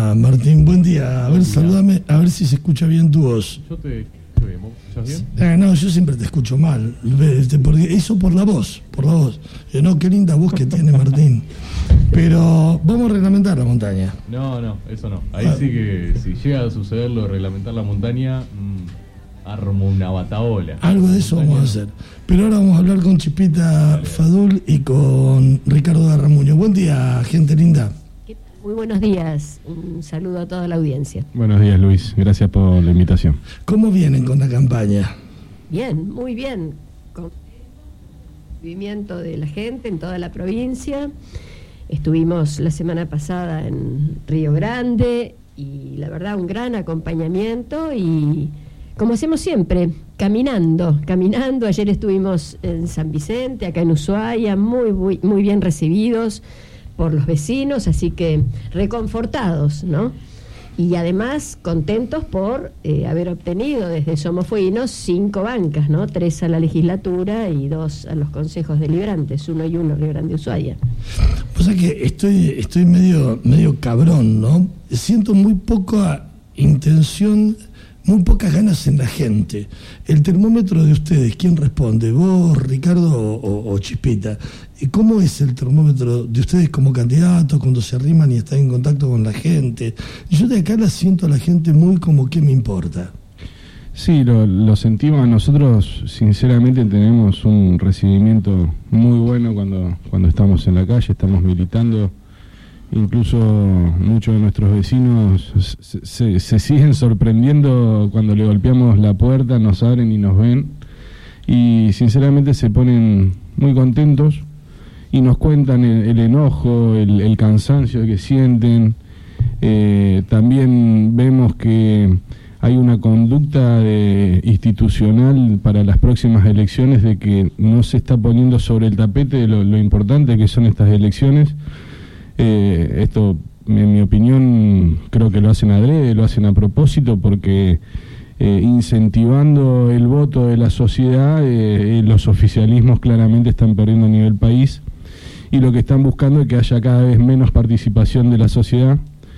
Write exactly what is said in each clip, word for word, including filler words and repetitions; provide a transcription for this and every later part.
día, Martín, buen día. A ver, saludame, a ver si se escucha bien tu voz. Yo te escucho bien, ¿vos escuchás bien? Eh, no, yo siempre te escucho mal, porque eso por la voz, por la voz. Eh, no, qué linda voz que tiene Martín. Pero vamos a reglamentar la montaña. No, no, eso no. Ahí ah. sí que si llega a suceder lo de reglamentar la montaña, mmm, armo una bataola. Algo de eso vamos a hacer. Pero ahora vamos a hablar con Chispita Dale. Fadul y con Ricardo Garramuño. Buen día, gente linda. Muy buenos días, un saludo a toda la audiencia. Buenos días, Luis, gracias por la invitación. ¿Cómo vienen con la campaña? Bien, muy bien, con el movimiento de la gente en toda la provincia. Estuvimos la semana pasada en Río Grande y la verdad un gran acompañamiento y como hacemos siempre, caminando, caminando. Ayer estuvimos en San Vicente, acá en Ushuaia, muy, muy, muy bien recibidos por los vecinos, así que reconfortados, ¿no? Y además contentos por eh, haber obtenido desde Somos Fueguinos cinco bancas, ¿no? Tres a la legislatura y dos a los consejos deliberantes, uno y uno, Río Grande y Ushuaia. O sea que estoy, estoy medio, medio cabrón, ¿no? Siento muy poca intención, muy pocas ganas en la gente. El termómetro de ustedes, ¿quién responde? ¿Vos, Ricardo o, o Chispita? ¿Cómo es el termómetro de ustedes como candidatos cuando se arriman y están en contacto con la gente? Yo de acá la siento a la gente muy como ¿qué me importa? Sí, lo, lo sentimos. Nosotros sinceramente tenemos un recibimiento muy bueno cuando, cuando estamos en la calle, estamos militando. Incluso muchos de nuestros vecinos se, se, se siguen sorprendiendo cuando le golpeamos la puerta, nos abren y nos ven y sinceramente se ponen muy contentos y nos cuentan el, el enojo, el, el cansancio que sienten. Eh, también vemos que hay una conducta de, institucional para las próximas elecciones de que no se está poniendo sobre el tapete lo, lo importante que son estas elecciones. Eh, esto, en mi opinión, creo que lo hacen adrede, lo hacen a propósito, porque eh, incentivando el voto de la sociedad, eh, los oficialismos claramente están perdiendo a nivel país, y lo que están buscando es que haya cada vez menos participación de la sociedad,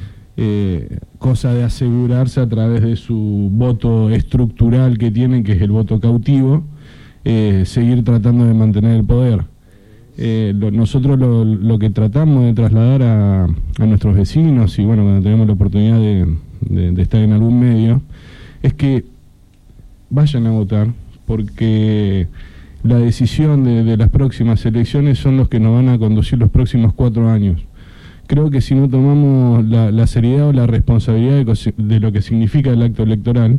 eh, cosa de asegurarse a través de su voto estructural que tienen, que es el voto cautivo, eh, seguir tratando de mantener el poder. Eh, lo, nosotros lo, lo que tratamos de trasladar a, a nuestros vecinos, y bueno, cuando tenemos la oportunidad de, de, de estar en algún medio, es que vayan a votar, porque la decisión de, de las próximas elecciones son los que nos van a conducir los próximos cuatro años. Creo que si no tomamos la, la seriedad o la responsabilidad de, de lo que significa el acto electoral,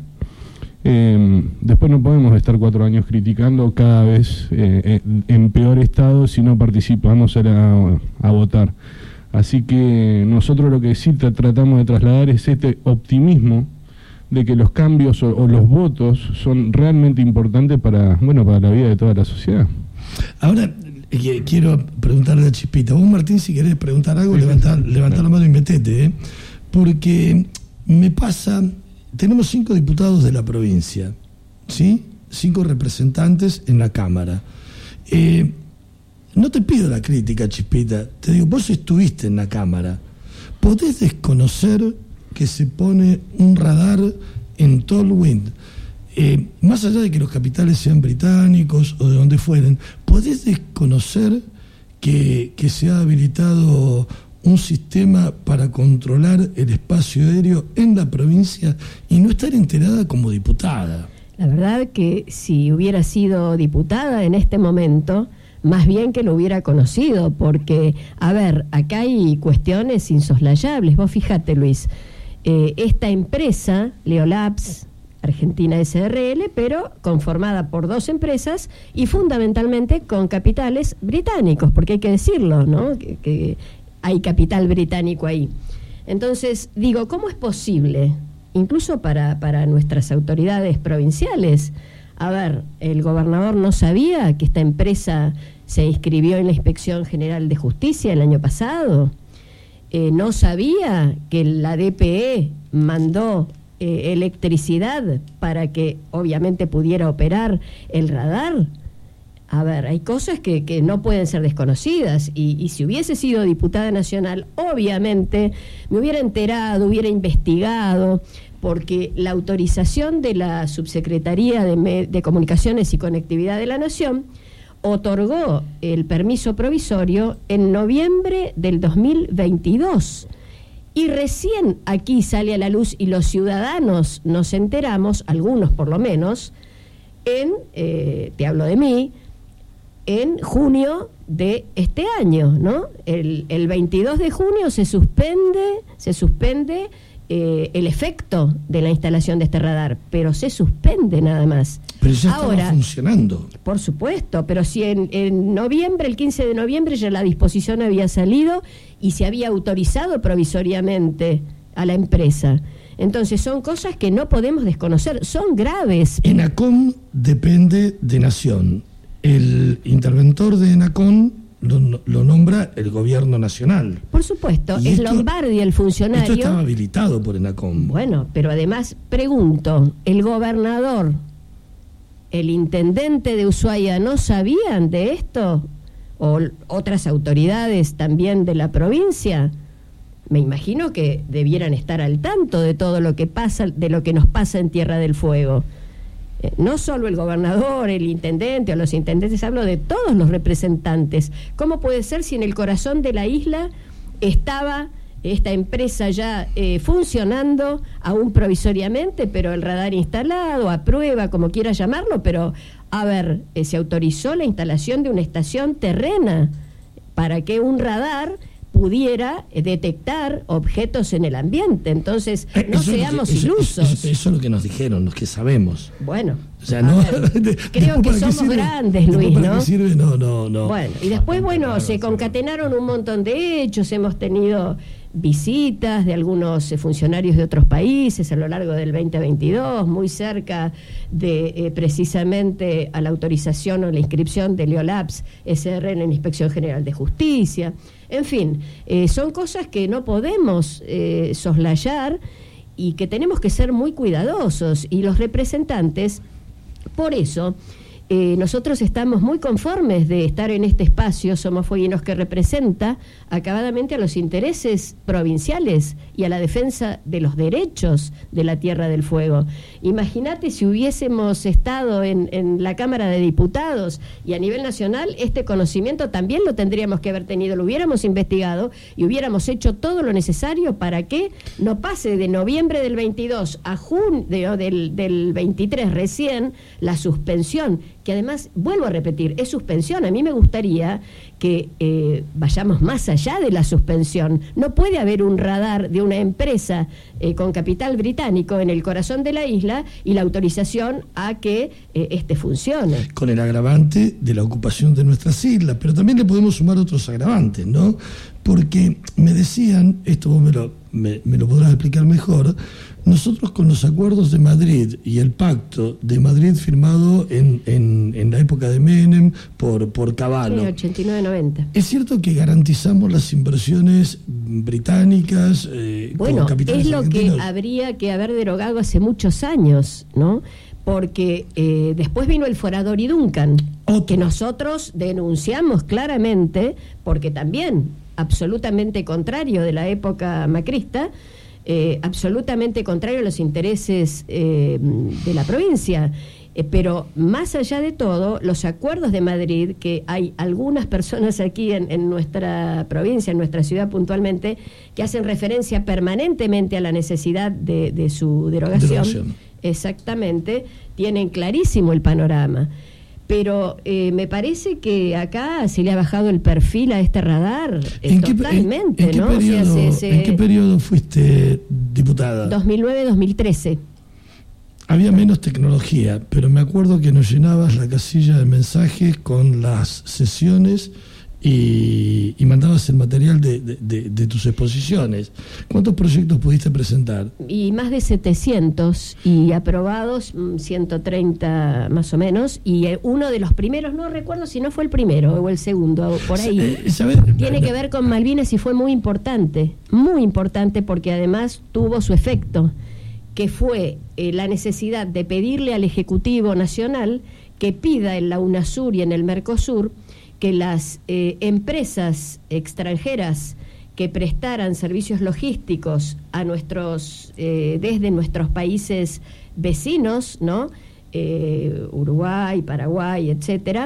Eh, después no podemos estar cuatro años criticando cada vez eh, en peor estado si no participamos a, la, a votar. Así que nosotros lo que sí tratamos de trasladar es este optimismo de que los cambios o, o los votos son realmente importantes para, bueno, para la vida de toda la sociedad. Ahora eh, quiero preguntarle a Chispita. Vos, Martín, si querés preguntar algo, sí, levantá, sí, levantá sí. la mano y metete, ¿eh? Porque me pasa... Tenemos cinco diputados de la provincia, ¿sí? Cinco representantes en la Cámara. Eh, no te pido la crítica, Chispita. Te digo, vos estuviste en la Cámara. ¿Podés desconocer que se pone un radar en Tolwyn? Eh, más allá de que los capitales sean británicos o de donde fueren, ¿podés desconocer que, que se ha habilitado un sistema para controlar el espacio aéreo en la provincia y no estar enterada como diputada? La verdad que si hubiera sido diputada en este momento, más bien que lo hubiera conocido, porque, a ver, acá hay cuestiones insoslayables. Vos fíjate, Luis, eh, esta empresa, Leolabs, Argentina S R L, pero conformada por dos empresas y fundamentalmente con capitales británicos, porque hay que decirlo, ¿no? Que, que hay capital británico ahí. Entonces, digo, ¿cómo es posible, incluso para, para nuestras autoridades provinciales? A ver, el gobernador no sabía que esta empresa se inscribió en la Inspección General de Justicia el año pasado. Eh, no sabía que la D P E mandó eh, electricidad para que obviamente pudiera operar el radar. A ver, hay cosas que, que no pueden ser desconocidas y, y si hubiese sido diputada nacional, obviamente me hubiera enterado, hubiera investigado, porque la autorización de la Subsecretaría de, Me- de Comunicaciones y Conectividad de la Nación otorgó el permiso provisorio en noviembre del dos mil veintidós. Y recién aquí sale a la luz y los ciudadanos nos enteramos, algunos por lo menos, en, eh, te hablo de mí, en junio de este año, ¿no? El, el veintidós de junio se suspende, se suspende eh, el efecto de la instalación de este radar, pero se suspende nada más. Pero ya Ahora, estaba funcionando. Por supuesto, pero si en, en noviembre, el quince de noviembre, ya la disposición había salido y se había autorizado provisoriamente a la empresa. Entonces son cosas que no podemos desconocer, son graves. ENACOM depende de Nación. El interventor de ENACOM lo, lo nombra el gobierno nacional. Por supuesto, Y es esto- Lombardi el funcionario. Esto estaba habilitado por ENACOM. Bueno, pero además pregunto, ¿el gobernador, el intendente de Ushuaia no sabían de esto? ¿O l- otras autoridades también de la provincia? Me imagino que debieran estar al tanto de todo lo que pasa, de lo que nos pasa en Tierra del Fuego. Eh, no solo el gobernador, el intendente o los intendentes, hablo de todos los representantes. ¿Cómo puede ser si en el corazón de la isla estaba esta empresa ya eh, funcionando, aún provisoriamente, pero el radar instalado, a prueba, como quiera llamarlo, pero, a ver, eh, se autorizó la instalación de una estación terrena para que un radar pudiera eh, detectar objetos en el ambiente. Entonces, Eh, no eso es lo que- seamos eso- ilusos. Eso, eso es lo que nos dijeron, los que sabemos. Bueno, O sea, a no, ver, de- creo después que para qué somos sirve, grandes, después Luis, para ¿no? qué sirve, no, no, no. Bueno, y después, bueno, raro, se sí. concatenaron un montón de hechos, hemos tenido visitas de algunos eh, funcionarios de otros países a lo largo del veinte veintidós, muy cerca de eh, precisamente a la autorización o la inscripción de Leolabs S R en la Inspección General de Justicia. En fin, eh, son cosas que no podemos eh, soslayar y que tenemos que ser muy cuidadosos, y los representantes, por eso, Eh, nosotros estamos muy conformes de estar en este espacio Somos Fueguinos, que representa acabadamente a los intereses provinciales y a la defensa de los derechos de la Tierra del Fuego. Imagínate si hubiésemos estado en, en la Cámara de Diputados y a nivel nacional, este conocimiento también lo tendríamos que haber tenido, lo hubiéramos investigado y hubiéramos hecho todo lo necesario para que no pase de noviembre del veintidós a junio del, del veintitrés recién la suspensión, que además, vuelvo a repetir, es suspensión. A mí me gustaría que eh, vayamos más allá de la suspensión. No puede haber un radar de una empresa eh, con capital británico en el corazón de la isla y la autorización a que eh, este funcione. Con el agravante de la ocupación de nuestras islas, pero también le podemos sumar otros agravantes, ¿no? Porque me decían, esto vos me lo, me, me lo podrás explicar mejor, nosotros con los acuerdos de Madrid y el pacto de Madrid firmado en, en, en la época de Menem por, por Cavallo, Sí, ochenta y nueve noventa. ¿es cierto que garantizamos las inversiones británicas eh, Bueno, con capitales es lo que argentinos? habría que haber derogado hace muchos años, ¿no? Porque eh, después vino el Forador y Duncan, Otro. que nosotros denunciamos claramente, porque también absolutamente contrario de la época macrista, eh, absolutamente contrario a los intereses eh, de la provincia. Eh, pero más allá de todo, los acuerdos de Madrid, que hay algunas personas aquí en, en nuestra provincia, en nuestra ciudad puntualmente, que hacen referencia permanentemente a la necesidad de, de su derogación, Derogación. Exactamente, tienen clarísimo el panorama. Pero eh, me parece que acá se le ha bajado el perfil a este radar eh, ¿En qué, totalmente, en, en qué ¿no? O sea, periodo, se- se- ¿En qué periodo fuiste diputada? dos mil nueve dos mil trece. Había menos tecnología, pero me acuerdo que nos llenabas la casilla de mensajes con las sesiones y, y mandabas el material de, de, de, de tus exposiciones. ¿Cuántos proyectos pudiste presentar? Y más de setecientos, y aprobados mm, ciento treinta más o menos, y eh, uno de los primeros, no recuerdo si no fue el primero o el segundo, por ahí, Eh, ¿sabes? tiene que ver con Malvinas y fue muy importante, muy importante porque además tuvo su efecto. que fue eh, la necesidad de pedirle al Ejecutivo Nacional que pida en la UNASUR y en el Mercosur que las eh, empresas extranjeras que prestaran servicios logísticos a nuestros eh, desde nuestros países vecinos, ¿no? Eh, Uruguay, Paraguay, etcétera,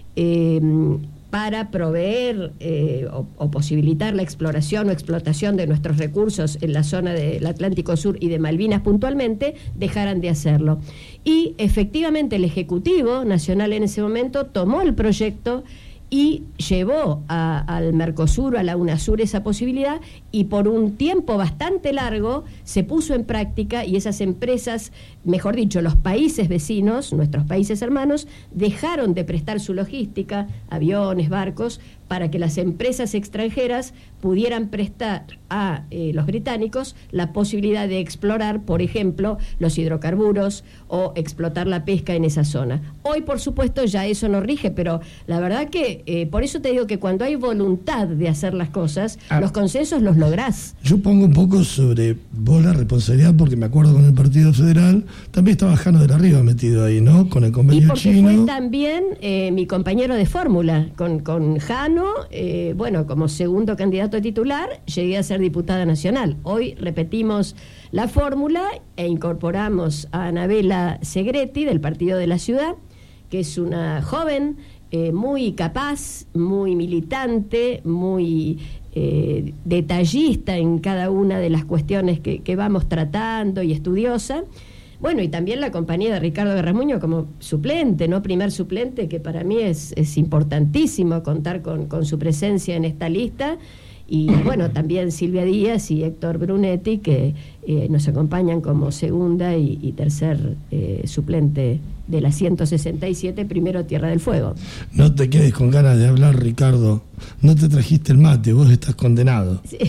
eh, para proveer eh, o, o posibilitar la exploración o explotación de nuestros recursos en la zona del Atlántico Sur y de Malvinas puntualmente, dejaran de hacerlo. Y efectivamente el Ejecutivo Nacional en ese momento tomó el proyecto y llevó a, al Mercosur, a la UNASUR, esa posibilidad, y por un tiempo bastante largo se puso en práctica, y esas empresas, mejor dicho, los países vecinos, nuestros países hermanos, dejaron de prestar su logística, aviones, barcos, para que las empresas extranjeras pudieran prestar a eh, los británicos la posibilidad de explorar, por ejemplo, los hidrocarburos o explotar la pesca en esa zona. Hoy, por supuesto, ya eso no rige, pero la verdad que eh, por eso te digo que cuando hay voluntad de hacer las cosas, ah, los consensos los lográs. Yo pongo un poco sobre vos la responsabilidad, porque me acuerdo con el Partido Federal, también estaba Jano de la Riva metido ahí, ¿no? Con el convenio y porque chino. Fue también eh, mi compañero de fórmula, con, con Jano, eh, bueno, como segundo candidato titular, llegué a ser diputada nacional. Hoy repetimos la fórmula e incorporamos a Anabela Segretti, del Partido de la Ciudad, que es una joven eh, muy capaz, muy militante, muy eh, detallista en cada una de las cuestiones que, que vamos tratando, y estudiosa. Bueno, y también la compañía de Ricardo Garramuño como suplente, ¿no? Primer suplente, que para mí es, es importantísimo contar con, con su presencia en esta lista. Y bueno, también Silvia Díaz y Héctor Brunetti, que eh, nos acompañan como segunda y, y tercer eh, suplente de la ciento sesenta y siete, primero Tierra del Fuego. No te quedes con ganas de hablar, Ricardo. No te trajiste el mate, vos estás condenado. Sí.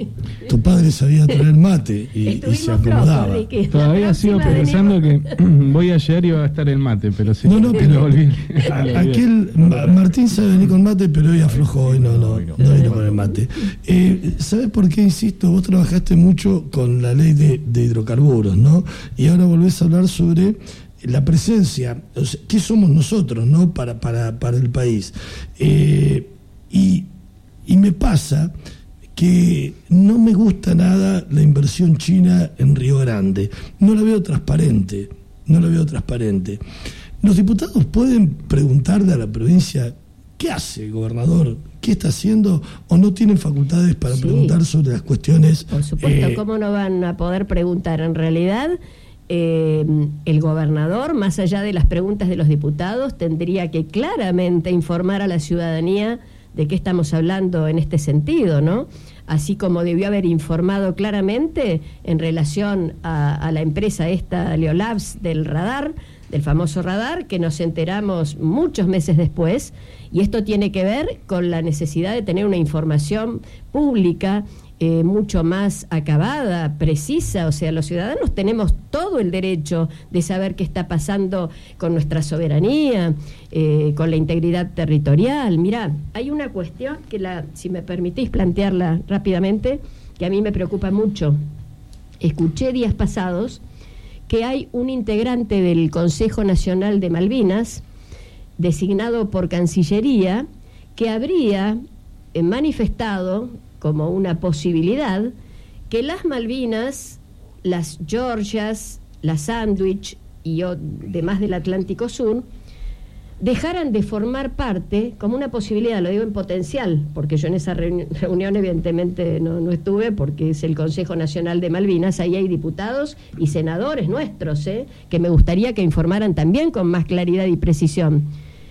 Tu padre sabía traer mate y, y se acomodaba. Flojos, todavía sigo pensando que voy a llegar y va a estar el mate, pero sí. No, no, pero volví. Aquel Martín sabe venir con mate, pero hoy aflojó y no, no, no, no vino con el mate. Eh, ¿Sabes por qué insisto? Vos trabajaste mucho con la ley de, de hidrocarburos, ¿no? Y ahora volvés a hablar sobre la presencia, o sea, ¿qué somos nosotros, no? Para, para, para el país. Eh, y, y me pasa que no me gusta nada la inversión china en Río Grande. No la veo transparente, no la veo transparente. Los diputados pueden preguntarle a la provincia qué hace el gobernador, qué está haciendo, o no tienen facultades para sí. preguntar sobre las cuestiones. Por supuesto, eh, ¿cómo no van a poder preguntar? En realidad, Eh, el gobernador, más allá de las preguntas de los diputados, tendría que claramente informar a la ciudadanía de qué estamos hablando en este sentido, ¿no? Así como debió haber informado claramente en relación a, a la empresa esta, Leolabs, del radar, del famoso radar, que nos enteramos muchos meses después, y esto tiene que ver con la necesidad de tener una información pública Eh, mucho más acabada, precisa. O sea, los ciudadanos tenemos todo el derecho de saber qué está pasando con nuestra soberanía, eh, con la integridad territorial. Mirá, hay una cuestión que, la, si me permitís plantearla rápidamente, que a mí me preocupa mucho. Escuché días pasados que hay un integrante del Consejo Nacional de Malvinas, designado por Cancillería, que habría eh, manifestado como una posibilidad que las Malvinas, las Georgias, las Sandwich y demás del Atlántico Sur dejaran de formar parte, como una posibilidad, lo digo en potencial, porque yo en esa reuni- reunión evidentemente no, no estuve, porque es el Consejo Nacional de Malvinas, ahí hay diputados y senadores nuestros, ¿eh? que me gustaría que informaran también con más claridad y precisión.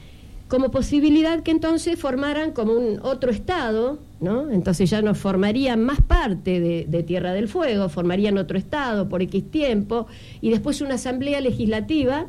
Como posibilidad que entonces formaran como un otro estado, ¿no? Entonces ya no formarían más parte de, de Tierra del Fuego, formarían otro estado por X tiempo, y después una asamblea legislativa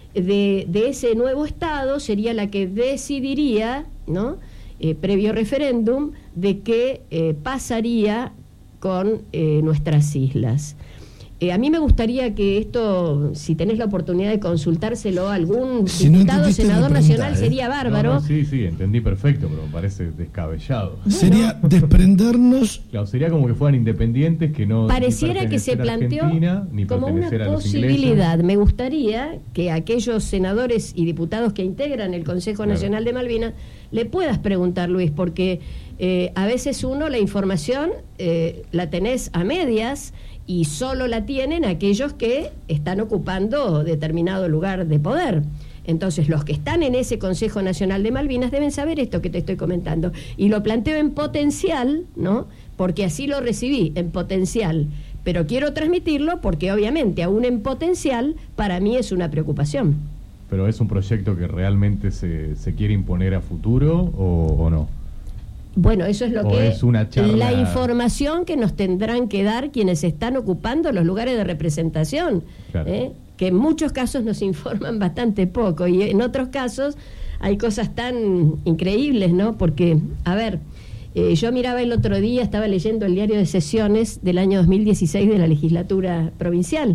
de, de ese nuevo estado sería la que decidiría, ¿no? Eh, previo referéndum, de qué eh, pasaría con eh, nuestras islas. Eh, a mí me gustaría que esto, si tenés la oportunidad de consultárselo a algún si no diputado, senador nacional, ¿eh? sería bárbaro. No, no, sí, sí, entendí perfecto, pero me parece descabellado. Sería desprendernos. Claro, sería como que fueran independientes, que no. Pareciera que se planteó ni como una a los posibilidad. Me gustaría que aquellos senadores y diputados que integran el Consejo claro. Nacional de Malvinas le puedas preguntar, Luis, porque eh, a veces uno la información eh, la tenés a medias y solo la tienen aquellos que están ocupando determinado lugar de poder. Entonces, los que están en ese Consejo Nacional de Malvinas deben saber esto que te estoy comentando. Y lo planteo en potencial, ¿no? Porque así lo recibí, en potencial. Pero quiero transmitirlo porque, obviamente, aún en potencial, para mí es una preocupación. ¿Pero es un proyecto que realmente se, se quiere imponer a futuro o, o no? Bueno, eso es lo o que es una charla... la información que nos tendrán que dar quienes están ocupando los lugares de representación, claro. ¿eh? Que en muchos casos nos informan bastante poco y en otros casos hay cosas tan increíbles, ¿no? Porque, a ver, eh, yo miraba el otro día, estaba leyendo el diario de sesiones del año dos mil dieciséis de la legislatura provincial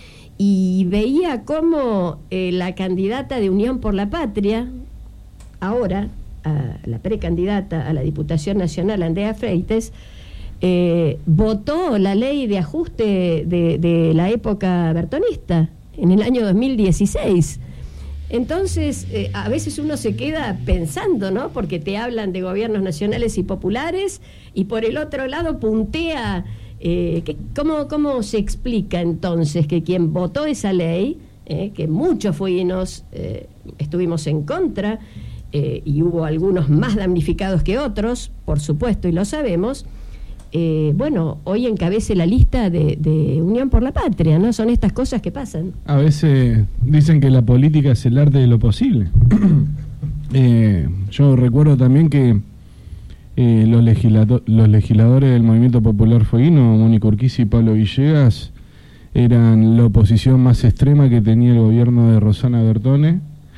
y veía cómo eh, la candidata de Unión por la Patria, ahora a la precandidata a la Diputación Nacional, Andrea Freites, eh, votó la ley de ajuste de, de la época bertonista en el año dos mil dieciséis. Entonces, eh, a veces uno se queda pensando, ¿no? Porque te hablan de gobiernos nacionales y populares y por el otro lado puntea, eh, que, ¿cómo, ¿cómo se explica entonces que quien votó esa ley, eh, que muchos fuimos, eh, estuvimos en contra, Eh, y hubo algunos más damnificados que otros, por supuesto, y lo sabemos, eh, bueno, hoy encabece la lista de, de Unión por la Patria, ¿no? Son estas cosas que pasan. A veces dicen que la política es el arte de lo posible. eh, yo recuerdo también que eh, los, legislado- los legisladores del Movimiento Popular Fueguino, Mónica Urquiza y Pablo Villegas, eran la oposición más extrema que tenía el gobierno de Rosana Bertone,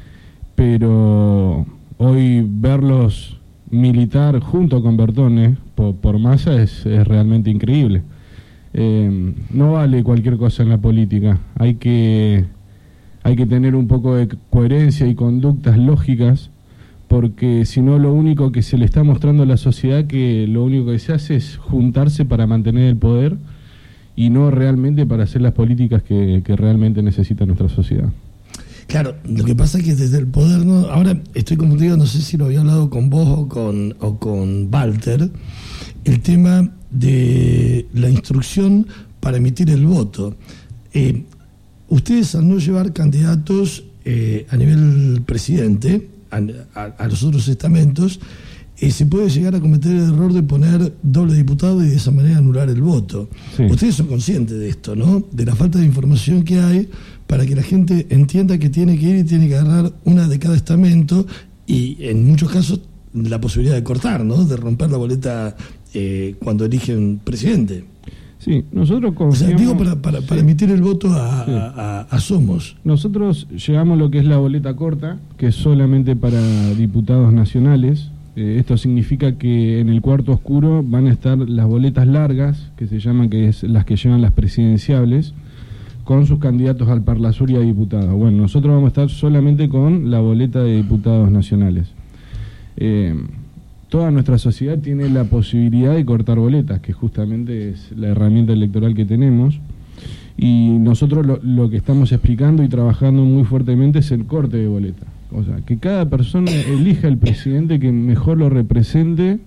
pero hoy verlos militar junto con Bertone por, por Massa es, es realmente increíble. Eh, no vale cualquier cosa en la política, hay que, hay que tener un poco de coherencia y conductas lógicas, porque si no lo único que se le está mostrando a la sociedad que lo único que se hace es juntarse para mantener el poder y no realmente para hacer las políticas que, que realmente necesita nuestra sociedad. Claro, lo que pasa es que desde el poder, no, ahora estoy confundido, no sé si lo había hablado con vos o con, o con Walter, el tema de la instrucción para emitir el voto. Eh, ustedes al no llevar candidatos eh, a nivel presidente, a, a, a los otros estamentos, eh, se puede llegar a cometer el error de poner doble diputado y de esa manera anular el voto. Sí. Ustedes son conscientes de esto, ¿no? De la falta de información que hay para que la gente entienda que tiene que ir y tiene que agarrar una de cada estamento y en muchos casos la posibilidad de cortar, ¿no? De romper la boleta eh, cuando eligen presidente. Sí, nosotros confiamos... O sea, digo para, para, sí. para emitir el voto a, sí. a, a, a Somos. Nosotros llevamos lo que es la boleta corta, que es solamente para diputados nacionales. Eh, esto significa que en el cuarto oscuro van a estar las boletas largas, que se llaman, que es las que llevan las presidenciables, con sus candidatos al Parlasur y a diputados. Bueno, nosotros vamos a estar solamente con la boleta de diputados nacionales. Eh, toda nuestra sociedad tiene la posibilidad de cortar boletas, que justamente es la herramienta electoral que tenemos, y nosotros lo, lo que estamos explicando y trabajando muy fuertemente es el corte de boleta. O sea, que cada persona elija el presidente que mejor lo represente.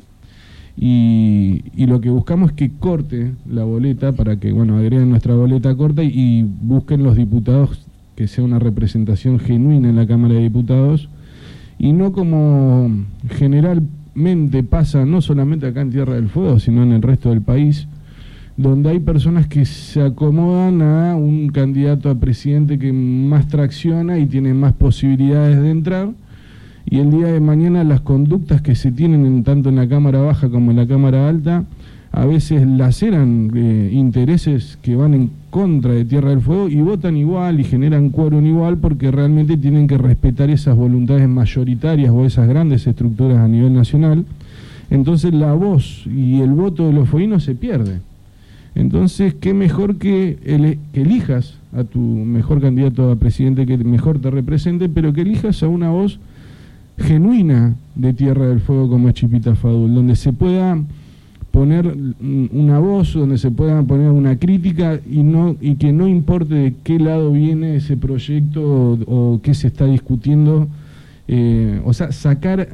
Y, y lo que buscamos es que corte la boleta para que, bueno, agreguen nuestra boleta corta y, y busquen los diputados que sea una representación genuina en la Cámara de Diputados y no como generalmente pasa no solamente acá en Tierra del Fuego, sino en el resto del país, donde hay personas que se acomodan a un candidato a presidente que más tracciona y tiene más posibilidades de entrar. Y el día de mañana las conductas que se tienen en, tanto en la Cámara Baja como en la Cámara Alta a veces laceran eh, intereses que van en contra de Tierra del Fuego y votan igual y generan quórum igual porque realmente tienen que respetar esas voluntades mayoritarias o esas grandes estructuras a nivel nacional. Entonces la voz y el voto de los fueguinos se pierde. Entonces, qué mejor que, ele- que elijas a tu mejor candidato a presidente que mejor te represente, pero que elijas a una voz genuina de Tierra del Fuego como es Chipita Fadul, donde se pueda poner una voz, donde se pueda poner una crítica y no y que no importe de qué lado viene ese proyecto o, o qué se está discutiendo, eh, o sea, sacar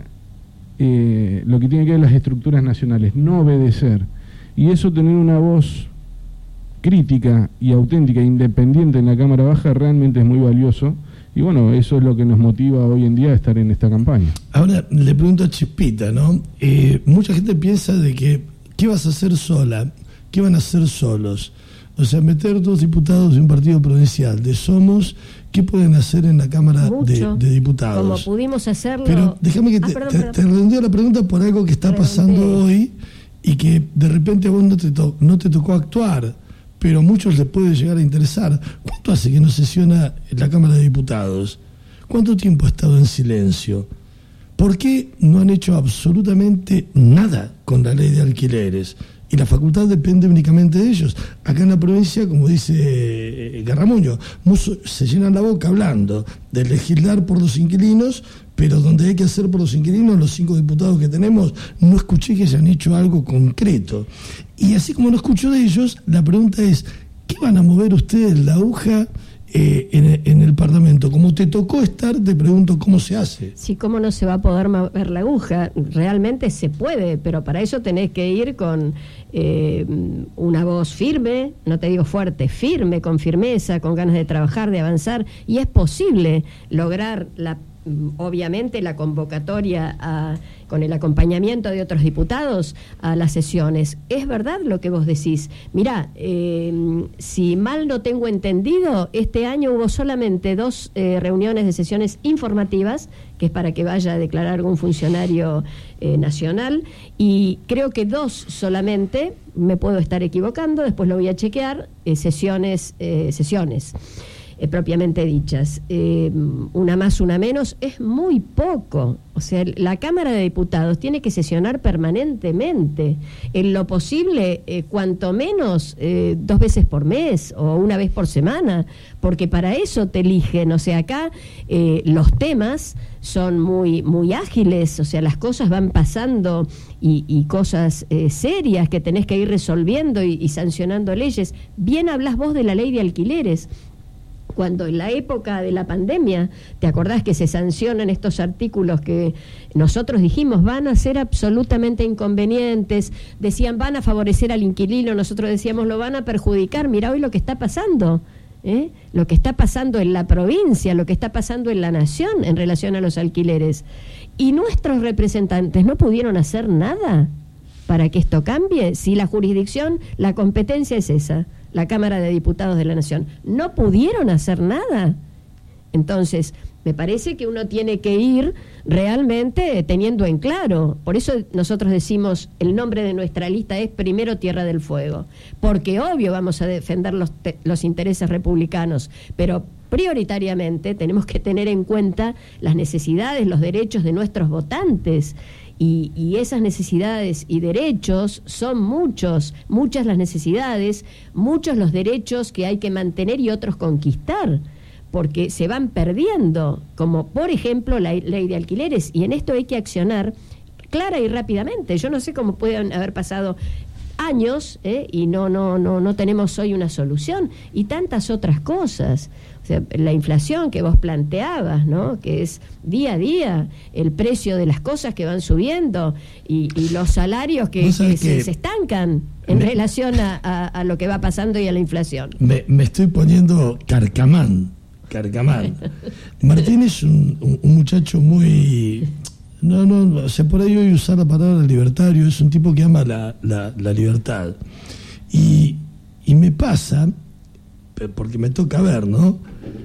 eh, lo que tiene que ver las estructuras nacionales, no obedecer. Y eso, tener una voz crítica y auténtica, independiente en la Cámara Baja, realmente es muy valioso. Y bueno, eso es lo que nos motiva hoy en día a estar en esta campaña. Ahora le pregunto a Chispita, ¿no? Eh, mucha gente piensa de que, ¿qué vas a hacer sola? ¿Qué van a hacer solos? O sea, meter dos diputados de un partido provincial, de Somos, ¿qué pueden hacer en la Cámara de, de Diputados? Como pudimos hacerlo. Pero déjame que ah, te, perdón, te, perdón. te redondeo la pregunta por algo que está Redondeo. pasando hoy y que de repente a vos no te, to- no te tocó actuar, pero a muchos les puede llegar a interesar. ¿Cuánto hace que no sesiona la Cámara de Diputados? ¿Cuánto tiempo ha estado en silencio? ¿Por qué no han hecho absolutamente nada con la ley de alquileres? Y la facultad depende únicamente de ellos. Acá en la provincia, como dice eh, Garramuño, mucho- se llenan la boca hablando de legislar por los inquilinos, pero donde hay que hacer por los inquilinos, los cinco diputados que tenemos, no escuché que hayan hecho algo concreto. Y así como no escucho de ellos, la pregunta es, ¿qué van a mover ustedes la aguja eh, en, en el Parlamento? Como te tocó estar, te pregunto cómo se hace. Sí, cómo no se va a poder mover la aguja. Realmente se puede, pero para eso tenés que ir con eh, una voz firme, no te digo fuerte, firme, con firmeza, con ganas de trabajar, de avanzar, y es posible lograr la obviamente la convocatoria a, con el acompañamiento de otros diputados a las sesiones. Es verdad lo que vos decís. Mirá, eh, si mal no tengo entendido, este año hubo solamente dos eh, reuniones de sesiones informativas, que es para que vaya a declarar algún funcionario eh, nacional, y creo que dos solamente, me puedo estar equivocando, después lo voy a chequear, eh, sesiones, eh, sesiones. Eh, propiamente dichas, eh, una más, una menos, es muy poco. O sea, la Cámara de Diputados tiene que sesionar permanentemente, en lo posible, eh, cuanto menos eh, dos veces por mes o una vez por semana, porque para eso te eligen. O sea, acá eh, los temas son muy, muy ágiles, o sea, las cosas van pasando y, y cosas eh, serias que tenés que ir resolviendo y, y sancionando leyes. Bien hablás vos de la ley de alquileres. Cuando en la época de la pandemia, ¿te acordás que se sancionan estos artículos que nosotros dijimos van a ser absolutamente inconvenientes? Decían van a favorecer al inquilino, nosotros decíamos lo van a perjudicar. Mirá hoy lo que está pasando, ¿eh? Lo que está pasando en la provincia, lo que está pasando en la nación en relación a los alquileres. Y nuestros representantes no pudieron hacer nada para que esto cambie, si la jurisdicción, la competencia es esa, la Cámara de Diputados de la Nación. No pudieron hacer nada. Entonces, me parece que uno tiene que ir realmente teniendo en claro. Por eso nosotros decimos, el nombre de nuestra lista es primero Tierra del Fuego, porque obvio vamos a defender los, te, los intereses republicanos, pero prioritariamente tenemos que tener en cuenta las necesidades, los derechos de nuestros votantes. Y, y esas necesidades y derechos son muchos, muchas las necesidades, muchos los derechos que hay que mantener y otros conquistar, porque se van perdiendo, como por ejemplo la ley de alquileres, y en esto hay que accionar clara y rápidamente. Yo no sé cómo pueden haber pasado años ¿eh? y no, no, no, no tenemos hoy una solución, y tantas otras cosas. O sea, la inflación que vos planteabas, ¿no? Que es día a día el precio de las cosas que van subiendo y, y los salarios que, que, que se, se estancan en me, relación a, a, a lo que va pasando y a la inflación. Me, me estoy poniendo carcamán, carcamán. Martín es un, un, un muchacho muy... No, no, o sea, por ahí hoy usar la palabra libertario, es un tipo que ama la, la, la libertad. Y, y me pasa, porque me toca ver, ¿no?,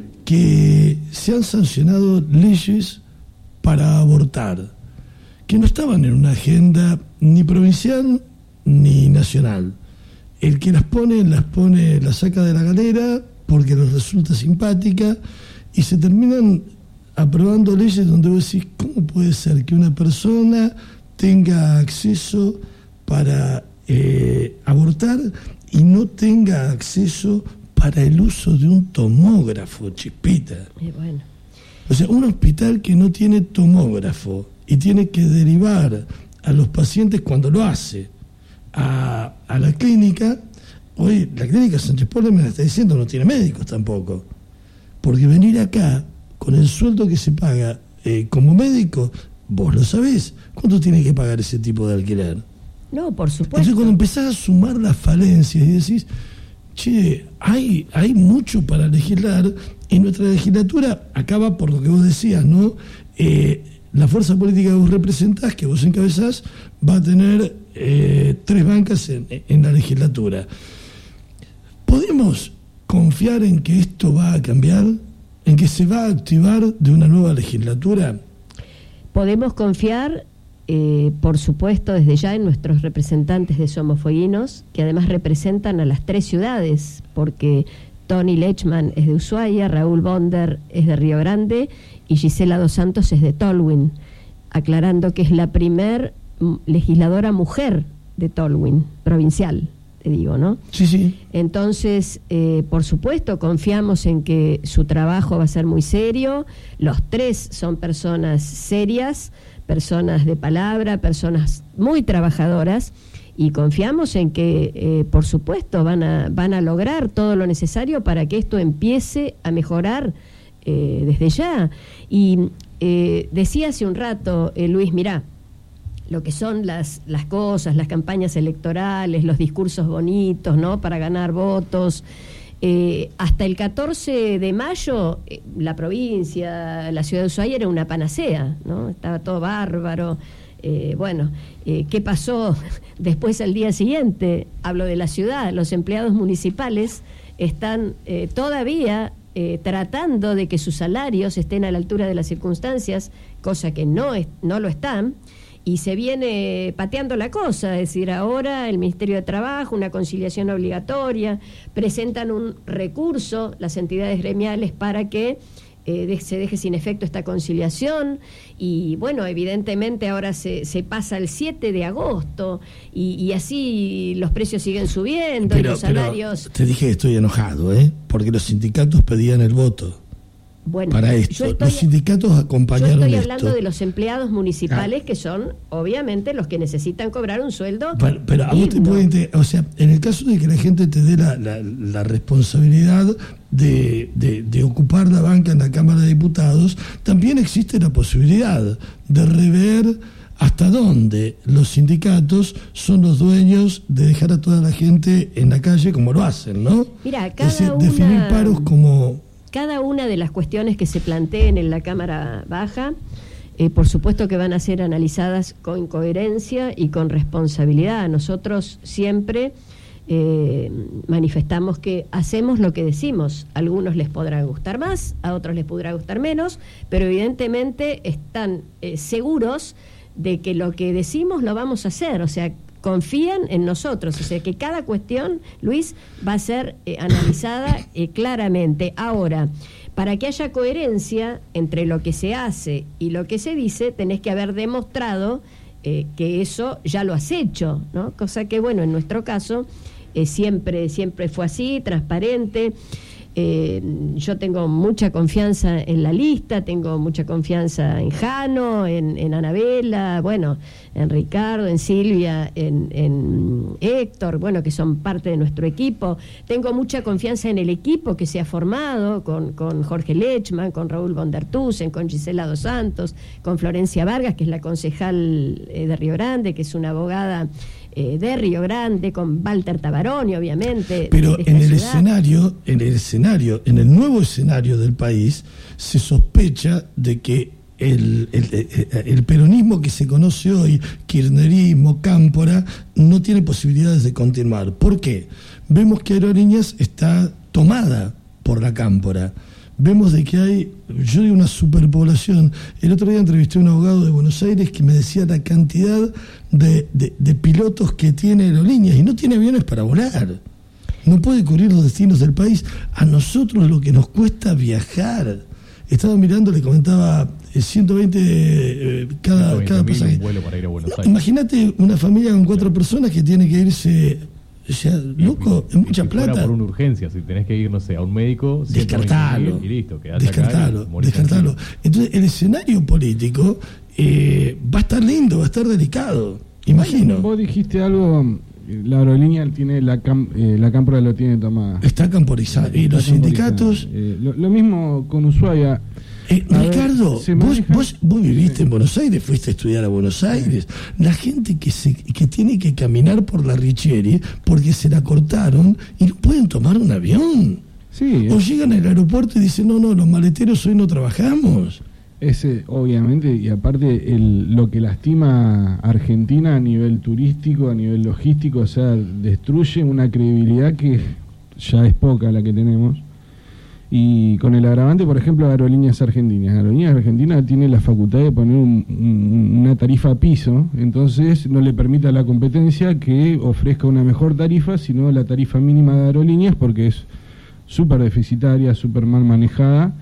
que se han sancionado leyes para abortar, que no estaban en una agenda ni provincial ni nacional. El que las pone, las pone, las saca de la galera porque les resulta simpática, y se terminan aprobando leyes donde vos decís, ¿cómo puede ser que una persona tenga acceso para eh, abortar y no tenga acceso para el uso de un tomógrafo, Chispita. Y bueno. O sea, un hospital que no tiene tomógrafo y tiene que derivar a los pacientes cuando lo hace a, a la clínica. Hoy la clínica Sánchez Polo me la está diciendo, no tiene médicos tampoco. Porque venir acá con el sueldo que se paga eh, como médico, vos lo sabés, ¿cuánto tiene que pagar ese tipo de alquiler? No, por supuesto. Entonces cuando empezás a sumar las falencias y decís, che, hay, hay mucho para legislar, y nuestra legislatura acaba por lo que vos decías, ¿no? Eh, la fuerza política que vos representás, que vos encabezás, va a tener eh, tres bancas en, en la legislatura. ¿Podemos confiar en que esto va a cambiar? ¿En que se va a activar de una nueva legislatura? Podemos confiar, eh, por supuesto, desde ya en nuestros representantes de Somofueguinos, que además representan a las tres ciudades, porque Tony Lechman es de Ushuaia, Raúl Bonder es de Río Grande y Gisela Dos Santos es de Tolwyn, aclarando que es la primer legisladora mujer de Tolwyn, provincial, te digo, ¿no? Sí, sí. Entonces, eh, por supuesto, confiamos en que su trabajo va a ser muy serio. Los tres son personas serias, personas de palabra, personas muy trabajadoras, y confiamos en que, eh, por supuesto, van a, van a lograr todo lo necesario para que esto empiece a mejorar eh, desde ya. Y eh, decía hace un rato, eh, Luis, mirá, lo que son las, las cosas, las campañas electorales, los discursos bonitos, ¿no?, para ganar votos. Eh, hasta el catorce de mayo, eh, la provincia, la ciudad de Ushuaia era una panacea, ¿no? Estaba todo bárbaro. Eh, bueno, eh, ¿qué pasó después al día siguiente? Hablo de la ciudad. Los empleados municipales están eh, todavía eh, tratando de que sus salarios estén a la altura de las circunstancias, cosa que no, es, no lo están. Y se viene pateando la cosa, es decir, ahora el Ministerio de Trabajo, una conciliación obligatoria, presentan un recurso, las entidades gremiales, para que eh, de, se deje sin efecto esta conciliación. Y bueno, evidentemente ahora se, se pasa el siete de agosto y, y así los precios siguen subiendo. Pero, y los salarios... pero te dije que estoy enojado, ¿eh? Porque los sindicatos pedían el voto. Bueno, para esto, estoy, los sindicatos acompañaron esto. Yo estoy hablando esto. de los empleados municipales, ah. que son, obviamente, los que necesitan cobrar un sueldo. Pero, pero a vos te pueden, o sea, en el caso de que la gente te dé la, la, la responsabilidad de, de, de ocupar la banca en la Cámara de Diputados, también existe la posibilidad de rever hasta dónde los sindicatos son los dueños de dejar a toda la gente en la calle como lo hacen, ¿no? Mira, cada es decir, una... definir paros como... Cada una de las cuestiones que se planteen en la Cámara Baja, eh, por supuesto que van a ser analizadas con coherencia y con responsabilidad. Nosotros siempre eh, manifestamos que hacemos lo que decimos. A algunos les podrá gustar más, a otros les podrá gustar menos, pero evidentemente están eh, seguros de que lo que decimos lo vamos a hacer. O sea, confían en nosotros, o sea que cada cuestión, Luis, va a ser eh, analizada eh, claramente. Ahora, para que haya coherencia entre lo que se hace y lo que se dice, tenés que haber demostrado eh, que eso ya lo has hecho, ¿no? Cosa que, bueno, en nuestro caso eh, siempre, siempre fue así, transparente. Eh, yo tengo mucha confianza en la lista, tengo mucha confianza en Jano, en, en Anabela, bueno, en Ricardo, en Silvia, en, en Héctor, bueno, que son parte de nuestro equipo. Tengo mucha confianza en el equipo que se ha formado con, con Jorge Lechman, con Raúl Bondertusen, con Gisela Dos Santos, con Florencia Vargas, que es la concejal eh, de Río Grande, que es una abogada Eh, de Río Grande, con Walter Tabaroni, obviamente. Pero en el ciudad. escenario, en el escenario, en el nuevo escenario del país, se sospecha de que el, el, el peronismo que se conoce hoy, kirchnerismo, cámpora, no tiene posibilidades de continuar. ¿Por qué? Vemos que Aerolíneas está tomada por la cámpora. Vemos de que hay, yo digo, una superpoblación. El otro día entrevisté a un abogado de Buenos Aires que me decía la cantidad de, de, de pilotos que tiene Aerolíneas y no tiene aviones para volar. No puede cubrir los destinos del país. A nosotros lo que nos cuesta viajar. Estaba mirando, le comentaba, eh, ciento veinte eh, cada, cada pasaje. Un vuelo para ir a Buenos No, Aires. imagínate una familia con cuatro personas que tiene que irse O sea, loco, es mucha si plata. Fuera por una urgencia, si tenés que ir, no sé, a un médico, descartalo. Y listo, quedate Descartalo, acá y descartalo. Entonces, el escenario político eh, va a estar lindo, va a estar delicado. Imagino. Vos dijiste algo, la aerolínea tiene, la, cam, eh, la cámpora lo tiene tomada. Está camporizada. Y los sindicatos. Eh, lo, lo mismo con Ushuaia. Eh, Ricardo, ver, vos, maneja... vos, vos viviste sí. en Buenos Aires, fuiste a estudiar a Buenos Aires. La gente que se que tiene que caminar por la Richieri porque se la cortaron y no pueden tomar un avión. Sí, o es... llegan al aeropuerto y dicen, no, no, los maleteros hoy no trabajamos. Ese, obviamente, y aparte el, lo que lastima a Argentina a nivel turístico, a nivel logístico, o sea, destruye una credibilidad que ya es poca la que tenemos. Y con el agravante, por ejemplo, de Aerolíneas Argentinas. Aerolíneas Argentinas tiene la facultad de poner un, un, una tarifa piso, entonces no le permite a la competencia que ofrezca una mejor tarifa, sino la tarifa mínima de aerolíneas, porque es súper deficitaria, súper mal manejada,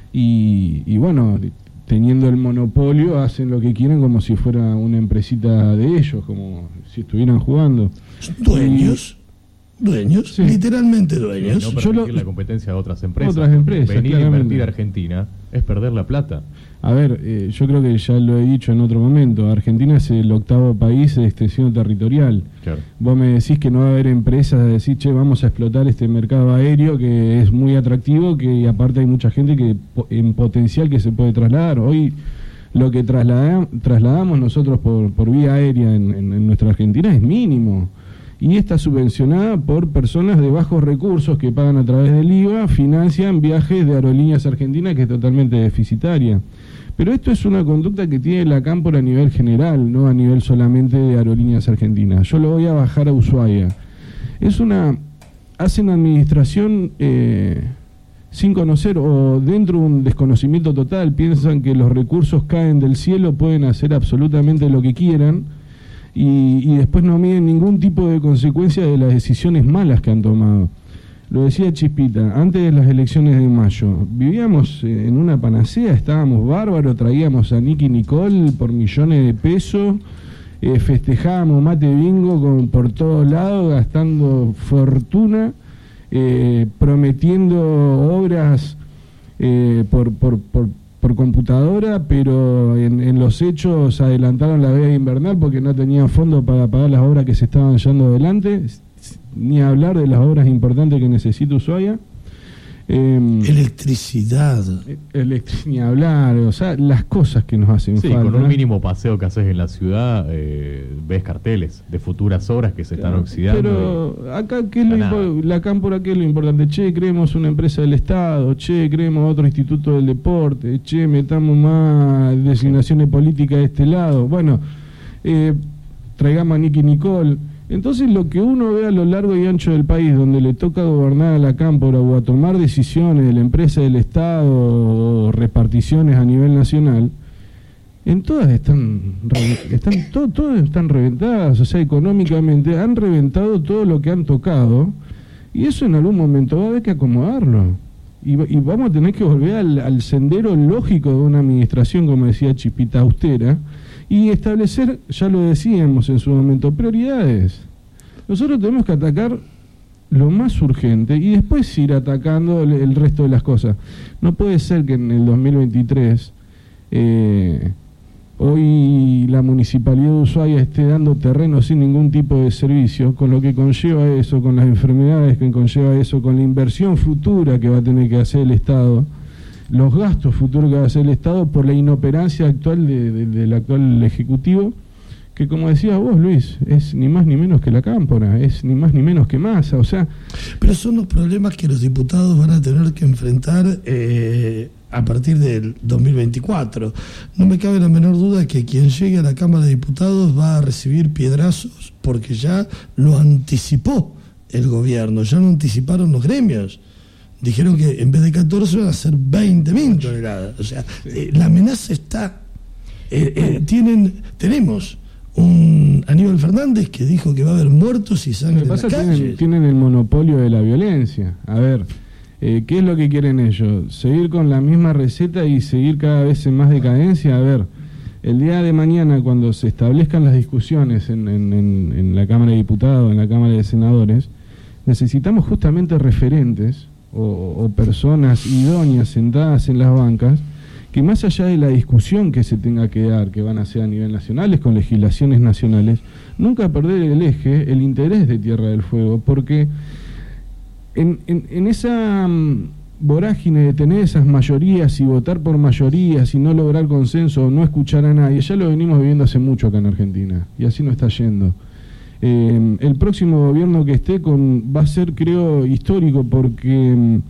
y, y bueno, teniendo el monopolio, hacen lo que quieren como si fuera una empresita de ellos, como si estuvieran jugando. Dueños. Y, Dueños, sí. literalmente dueños. No permitir Yo lo... la competencia de otras empresas. Otras empresas. Venir a invertir a Argentina es perder la plata. A ver, eh, yo creo que ya lo he dicho en otro momento. Argentina es el octavo país de extensión territorial. Claro. Vos me decís que no va a haber empresas de decir, che, vamos a explotar este mercado aéreo que es muy atractivo, que aparte hay mucha gente que en potencial que se puede trasladar. Hoy lo que trasladam, trasladamos nosotros por, por vía aérea en, en, en nuestra Argentina es mínimo. Y está subvencionada por personas de bajos recursos que pagan a través del I V A, financian viajes de Aerolíneas Argentinas, que es totalmente deficitaria. Pero esto es una conducta que tiene la cámpora a nivel general, no a nivel solamente de Aerolíneas Argentinas. Yo lo voy a bajar a Ushuaia. Es una... hacen administración eh, sin conocer o dentro de un desconocimiento total. Piensan que los recursos caen del cielo, pueden hacer absolutamente lo que quieran. Y, y después no miden ningún tipo de consecuencia de las decisiones malas que han tomado. Lo decía Chispita, antes de las elecciones de mayo, vivíamos en una panacea, estábamos bárbaros, traíamos a Nicky Nicole por millones de pesos, eh, festejábamos mate bingo con, por todos lados, gastando fortuna, eh, prometiendo obras eh, por... por, por por computadora, pero en, en los hechos adelantaron la veda invernal porque no tenían fondos para pagar las obras que se estaban llevando adelante, ni hablar de las obras importantes que necesita Ushuaia. Eh, electricidad. Electric, ni hablar, o sea, las cosas que nos hacen sí, falta. Con un mínimo paseo que haces en la ciudad, eh, ves carteles de futuras obras que se están claro, oxidando. Pero acá, ¿qué es lo impo- la cámpora, ¿qué es lo importante? Che, creemos una empresa del Estado, che, creemos otro instituto del deporte, che, metamos más designaciones políticas de este lado. Bueno, eh, traigamos a Nicky Nicole. Entonces lo que uno ve a lo largo y ancho del país, donde le toca gobernar a la cámpora o a tomar decisiones de la empresa del Estado o reparticiones a nivel nacional, en todas están, están todo, todas están reventadas, o sea, económicamente han reventado todo lo que han tocado, y eso en algún momento va a haber que acomodarlo. Y, y vamos a tener que volver al, al sendero lógico de una administración, como decía Chipita, austera, y establecer, ya lo decíamos en su momento, prioridades. Nosotros tenemos que atacar lo más urgente y después ir atacando el, el resto de las cosas. No puede ser que en el dos mil veintitrés eh, hoy la Municipalidad de Ushuaia esté dando terreno sin ningún tipo de servicio, con lo que conlleva eso, con las enfermedades que conlleva eso, con la inversión futura que va a tener que hacer el Estado, los gastos futuros que va a hacer el Estado por la inoperancia actual de, de, del actual Ejecutivo, que como decías vos, Luis, es ni más ni menos que la cámpora, es ni más ni menos que Massa, o sea... Pero son los problemas que los diputados van a tener que enfrentar eh, a partir del dos mil veinticuatro. No me cabe la menor duda que quien llegue a la Cámara de Diputados va a recibir piedrazos, porque ya lo anticipó el gobierno, ya lo anticiparon los gremios. Dijeron que en vez de catorce van a ser veinte mil toneladas. O sea, eh, la amenaza está. Eh, eh, tienen, tenemos un Aníbal Fernández que dijo que va a haber muertos y sangre en las calles. Tienen, tienen el monopolio de la violencia. A ver, eh, ¿qué es lo que quieren ellos? ¿Seguir con la misma receta y seguir cada vez en más decadencia? A ver, el día de mañana, cuando se establezcan las discusiones en, en, en, en la Cámara de Diputados, en la Cámara de Senadores, necesitamos justamente referentes o, o personas idóneas sentadas en las bancas, que más allá de la discusión que se tenga que dar, que van a ser a nivel nacional, con legislaciones nacionales, nunca perder el eje, el interés de Tierra del Fuego, porque en, en, en esa um, vorágine de tener esas mayorías y votar por mayorías y no lograr consenso o no escuchar a nadie, ya lo venimos viviendo hace mucho acá en Argentina, y así no está yendo. Eh, el próximo gobierno que esté con va a ser, creo, histórico, porque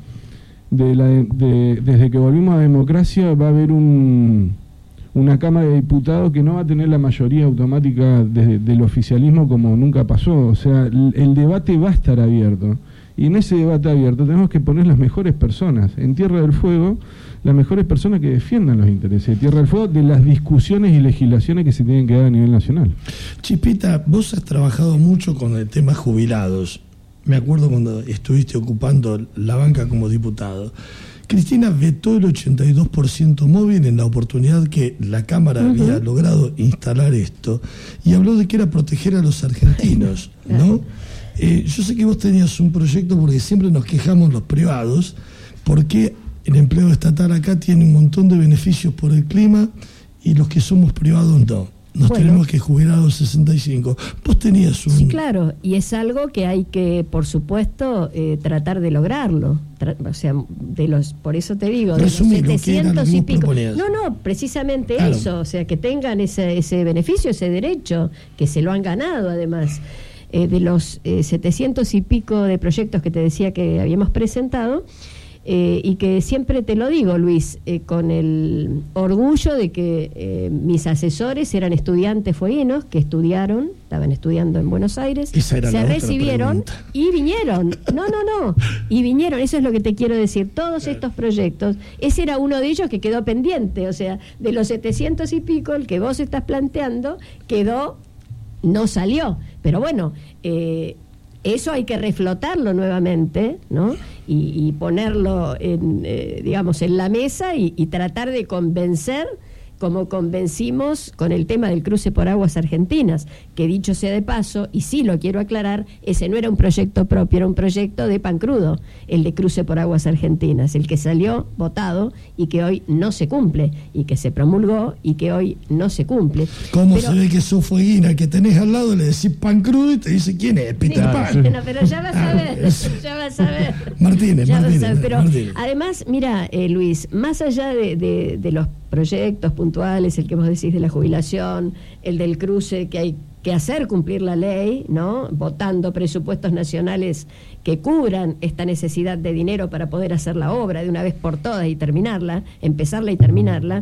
de la, de, desde que volvimos a democracia va a haber un, una Cámara de Diputados que no va a tener la mayoría automática de, del oficialismo como nunca pasó. O sea, el, el debate va a estar abierto, y en ese debate abierto tenemos que poner las mejores personas en Tierra del Fuego, las mejores personas que defiendan los intereses de Tierra del Fuego, de las discusiones y legislaciones que se tienen que dar a nivel nacional. Chispita, vos has trabajado mucho con el tema jubilados. Me acuerdo cuando estuviste ocupando la banca como diputado. Cristina vetó el ochenta y dos por ciento móvil en la oportunidad que la Cámara uh-huh. había logrado instalar esto, y habló de que era proteger a los argentinos, ¿no? Eh, yo sé que vos tenías un proyecto, porque siempre nos quejamos los privados, porque el empleo estatal acá tiene un montón de beneficios por el clima y los que somos privados no. Nos bueno, tenemos que jubilar a los sesenta y cinco. Vos tenías un... Sí, claro, y es algo que hay que, por supuesto, eh, tratar de lograrlo. Tra- o sea, de los, por eso te digo, de Resumir, los setecientos y pico. Proponías. No, no, precisamente claro. eso, o sea, que tengan ese, ese beneficio, ese derecho, que se lo han ganado además. Eh, de los eh, setecientos y pico de proyectos que te decía que habíamos presentado, Eh, y que siempre te lo digo, Luis, eh, con el orgullo de que eh, mis asesores eran estudiantes fueguinos que estudiaron, estaban estudiando en Buenos Aires, se recibieron y vinieron. No, no, no. Y vinieron, eso es lo que te quiero decir. Todos estos proyectos, ese era uno de ellos que quedó pendiente, o sea, de los setecientos y pico, el que vos estás planteando, quedó, no salió. Pero bueno, eh, eso hay que reflotarlo nuevamente, ¿no? Y, y ponerlo en, eh, digamos, en la mesa y, y tratar de convencer, como convencimos con el tema del cruce por aguas argentinas, que dicho sea de paso, y sí lo quiero aclarar, ese no era un proyecto propio, era un proyecto de Pancrudo, el de cruce por aguas argentinas, el que salió votado y que hoy no se cumple, y que se promulgó y que hoy no se cumple. ¿Cómo pero, se ve que sos fueguina, que tenés al lado, le decís Pancrudo y te dice quién es? Peter sí, Pan. No, pero ya vas a ver, ah, ya vas a ver. Martínez, ya Martínez, vas a ver. Pero Martínez. Además, mira, eh, Luis, más allá de, de, de los proyectos puntuales, el que vos decís de la jubilación, el del cruce, que hay que hacer cumplir la ley, ¿no? Votando presupuestos nacionales que cubran esta necesidad de dinero para poder hacer la obra de una vez por todas y terminarla, empezarla y terminarla.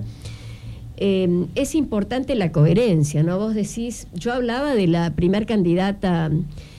Eh, es importante la coherencia, ¿no? Vos decís, yo hablaba de la primer candidata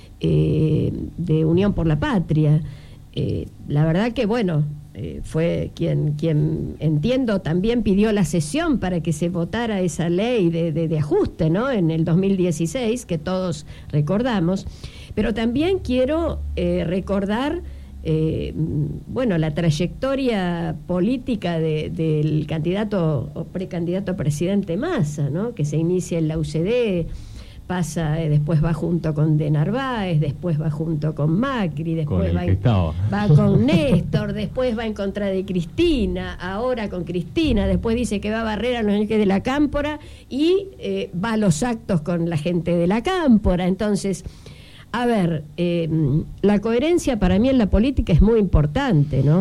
eh, de Unión por la Patria. Eh, la verdad que, bueno, eh, fue quien, quien entiendo también pidió la sesión para que se votara esa ley de, de, de ajuste, ¿no? En el dos mil dieciséis, que todos recordamos. Pero también quiero eh, recordar, eh, bueno, la trayectoria política de, del candidato o precandidato a presidente Massa, ¿no? Que se inicia en la U C D, pasa, eh, después va junto con De Narváez, después va junto con Macri, después con va, en, va con Néstor, después va en contra de Cristina, ahora con Cristina, después dice que va a barrer a los de la Cámpora y eh, va a los actos con la gente de la Cámpora. Entonces, a ver, eh, la coherencia para mí en la política es muy importante, ¿no?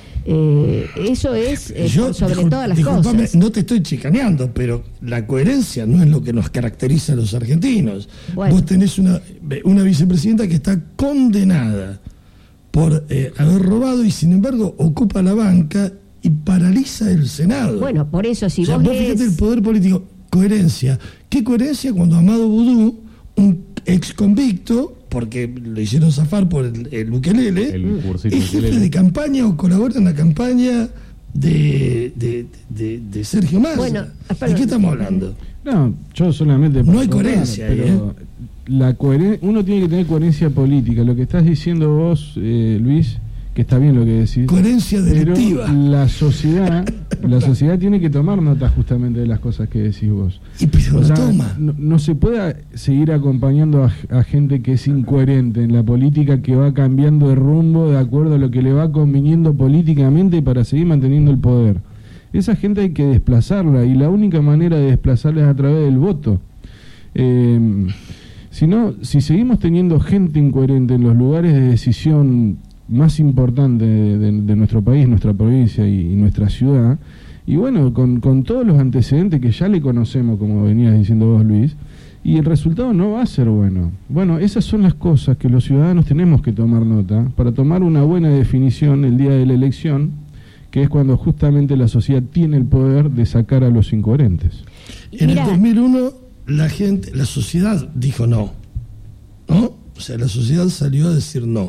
Eh, eso es eh, Yo, sobre discul- todas las disculpame, cosas. No te estoy chicaneando, pero la coherencia no es lo que nos caracteriza a los argentinos. Bueno. Vos tenés una, una vicepresidenta que está condenada por eh, haber robado y sin embargo ocupa la banca y paraliza el Senado. Bueno, por eso si o sea, vos, vos lees... fíjate el poder político. Coherencia. ¿Qué coherencia cuando Amado Boudou, un ex convicto, porque lo hicieron zafar por el, el ukelele, el es jefe de campaña o colabora en la campaña de, de, de, de Sergio Massa? Bueno, ¿de qué estamos hablando? No, yo solamente... No hay coherencia ahí, pero ¿eh? la coheren- uno tiene que tener coherencia política. Lo que estás diciendo vos, eh, Luis, que está bien lo que decís. Coherencia delictiva. Pero la sociedad, La sociedad tiene que tomar nota justamente de las cosas que decís vos. Y pero O no sea, toma. no, no se puede seguir acompañando a, a gente que es incoherente en la política, que va cambiando de rumbo de acuerdo a lo que le va conviniendo políticamente para seguir manteniendo el poder. Esa gente hay que desplazarla, y la única manera de desplazarla es a través del voto. Eh, si no, si seguimos teniendo gente incoherente en los lugares de decisión más importantes de, de, de nuestro país, nuestra provincia y, y nuestra ciudad, y bueno, con, con todos los antecedentes que ya le conocemos, como venías diciendo vos, Luis, y el resultado no va a ser bueno. Bueno, esas son las cosas que los ciudadanos tenemos que tomar nota para tomar una buena definición el día de la elección, que es cuando justamente la sociedad tiene el poder de sacar a los incoherentes. En Mirá. el dos mil uno la gente, la sociedad dijo no, ¿no? O sea, la sociedad salió a decir no.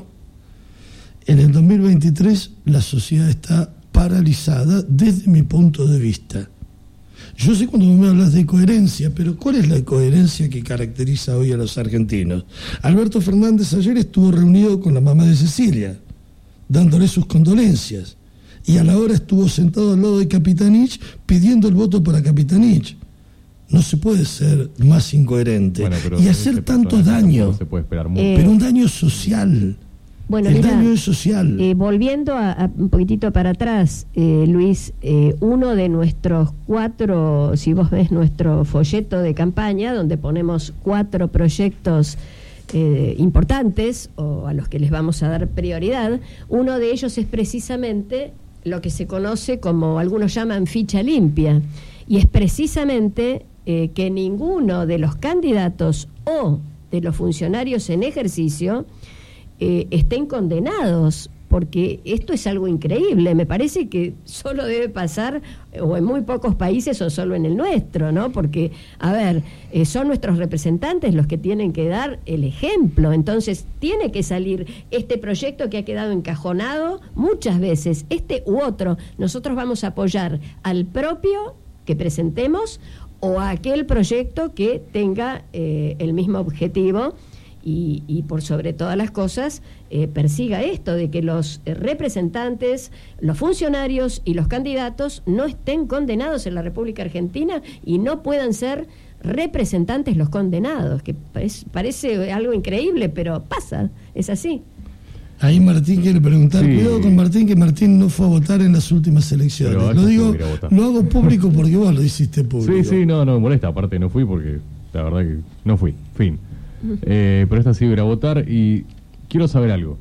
En el dos mil veintitrés la sociedad está paralizada desde mi punto de vista. Yo sé cuando me hablas de coherencia, pero ¿cuál es la coherencia que caracteriza hoy a los argentinos? Alberto Fernández ayer estuvo reunido con la mamá de Cecilia, dándole sus condolencias, y a la hora estuvo sentado al lado de Capitanich pidiendo el voto para Capitanich. No se puede ser más incoherente Bueno, pero y ese hacer tanto personaje daño, tampoco se puede esperar mucho. Eh, pero un daño social. Bueno, El mira, daño es social. eh, volviendo a, a un poquitito para atrás, eh, Luis, eh, uno de nuestros cuatro, si vos ves nuestro folleto de campaña, donde ponemos cuatro proyectos eh, importantes o a los que les vamos a dar prioridad, uno de ellos es precisamente lo que se conoce como, algunos llaman ficha limpia, y es precisamente eh, que ninguno de los candidatos o de los funcionarios en ejercicio eh, estén condenados, porque esto es algo increíble. Me parece que solo debe pasar o en muy pocos países o solo en el nuestro, ¿no? Porque, a ver, eh, son nuestros representantes los que tienen que dar el ejemplo. Entonces tiene que salir este proyecto que ha quedado encajonado muchas veces, este u otro. Nosotros vamos a apoyar al propio que presentemos o a aquel proyecto que tenga eh, el mismo objetivo y, y por sobre todas las cosas eh, persiga esto de que los eh, representantes, los funcionarios y los candidatos no estén condenados en la República Argentina y no puedan ser representantes los condenados, que parece, parece algo increíble, pero pasa, es así. Ahí Martín quiere preguntar, Sí. cuidado con Martín, que Martín no fue a votar en las últimas elecciones. Pero Lo vaya digo, a ir a votar. lo hago público porque vos lo hiciste público. Sí, sí, no, no me molesta. Aparte no fui porque la verdad que no fui. Fin. Eh, pero esta sí voy a ir a votar y quiero saber algo.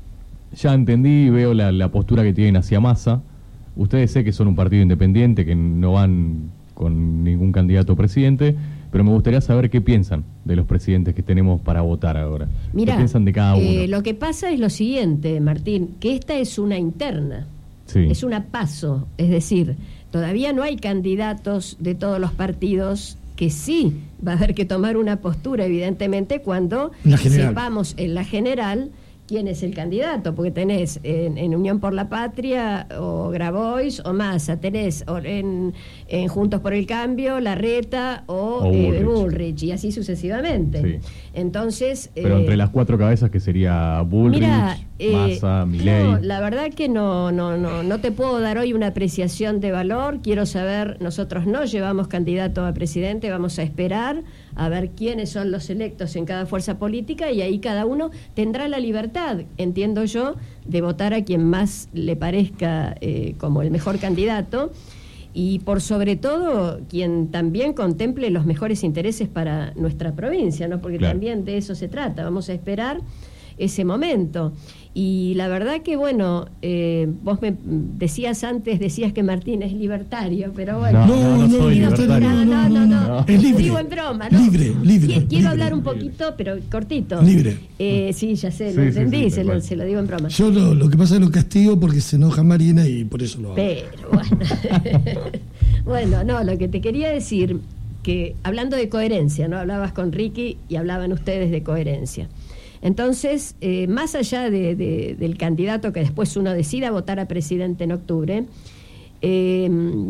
Ya entendí, veo la, la postura que tienen hacia Massa. Ustedes sé que son un partido independiente, que no van con ningún candidato a presidente, pero me gustaría saber qué piensan de los presidentes que tenemos para votar ahora. Mira, ¿Qué piensan de cada uno? eh, lo que pasa es lo siguiente, Martín, que esta es una interna. Sí. Es una paso, es decir, todavía no hay candidatos de todos los partidos, que sí va a haber que tomar una postura, evidentemente, cuando La general. sepamos en la general quién es el candidato, porque tenés en, en Unión por la Patria o Grabois o Massa, tenés o en, en Juntos por el Cambio, Larreta o, O eh, Bullrich. Bullrich, y así sucesivamente. Sí. Entonces... Pero eh, entre las cuatro cabezas, que sería Bullrich, Mira, eh, Massa, Milei. no, la verdad que no, no, no, no te puedo dar hoy una apreciación de valor. Quiero saber, nosotros no llevamos candidato a presidente, vamos a esperar a ver quiénes son los electos en cada fuerza política y ahí cada uno tendrá la libertad, entiendo yo, de votar a quien más le parezca eh, como el mejor candidato. Y por sobre todo, quien también contemple los mejores intereses para nuestra provincia, ¿no? Porque Claro. también de eso se trata. Vamos a esperar ese momento. Y la verdad que, bueno, eh, vos me decías antes, decías que Martín es libertario, pero bueno. No, no, no soy Quiero- libertario. No, no, no, no. Es libre. Digo en broma, ¿no? Libre, libre, Quiero, quiero libre. hablar un poquito, pero cortito. Libre. Eh, sí, ya sé, Sí, lo sí, entendí, sí, se, tal lo, cual. se lo digo en broma. Yo lo, lo que pasa es que lo castigo porque se enoja Marina y por eso lo hago. Pero bueno. Bueno, no, lo que te quería decir, que hablando de coherencia, ¿no? Hablabas con Ricky y hablaban ustedes de coherencia. Entonces, eh, más allá de, de, del candidato que después uno decida votar a presidente en octubre, eh,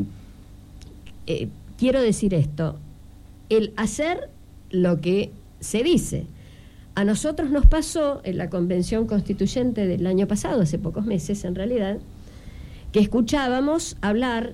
eh, quiero decir esto, el hacer lo que se dice. A nosotros nos pasó en la Convención Constituyente del año pasado, hace pocos meses en realidad, que escuchábamos hablar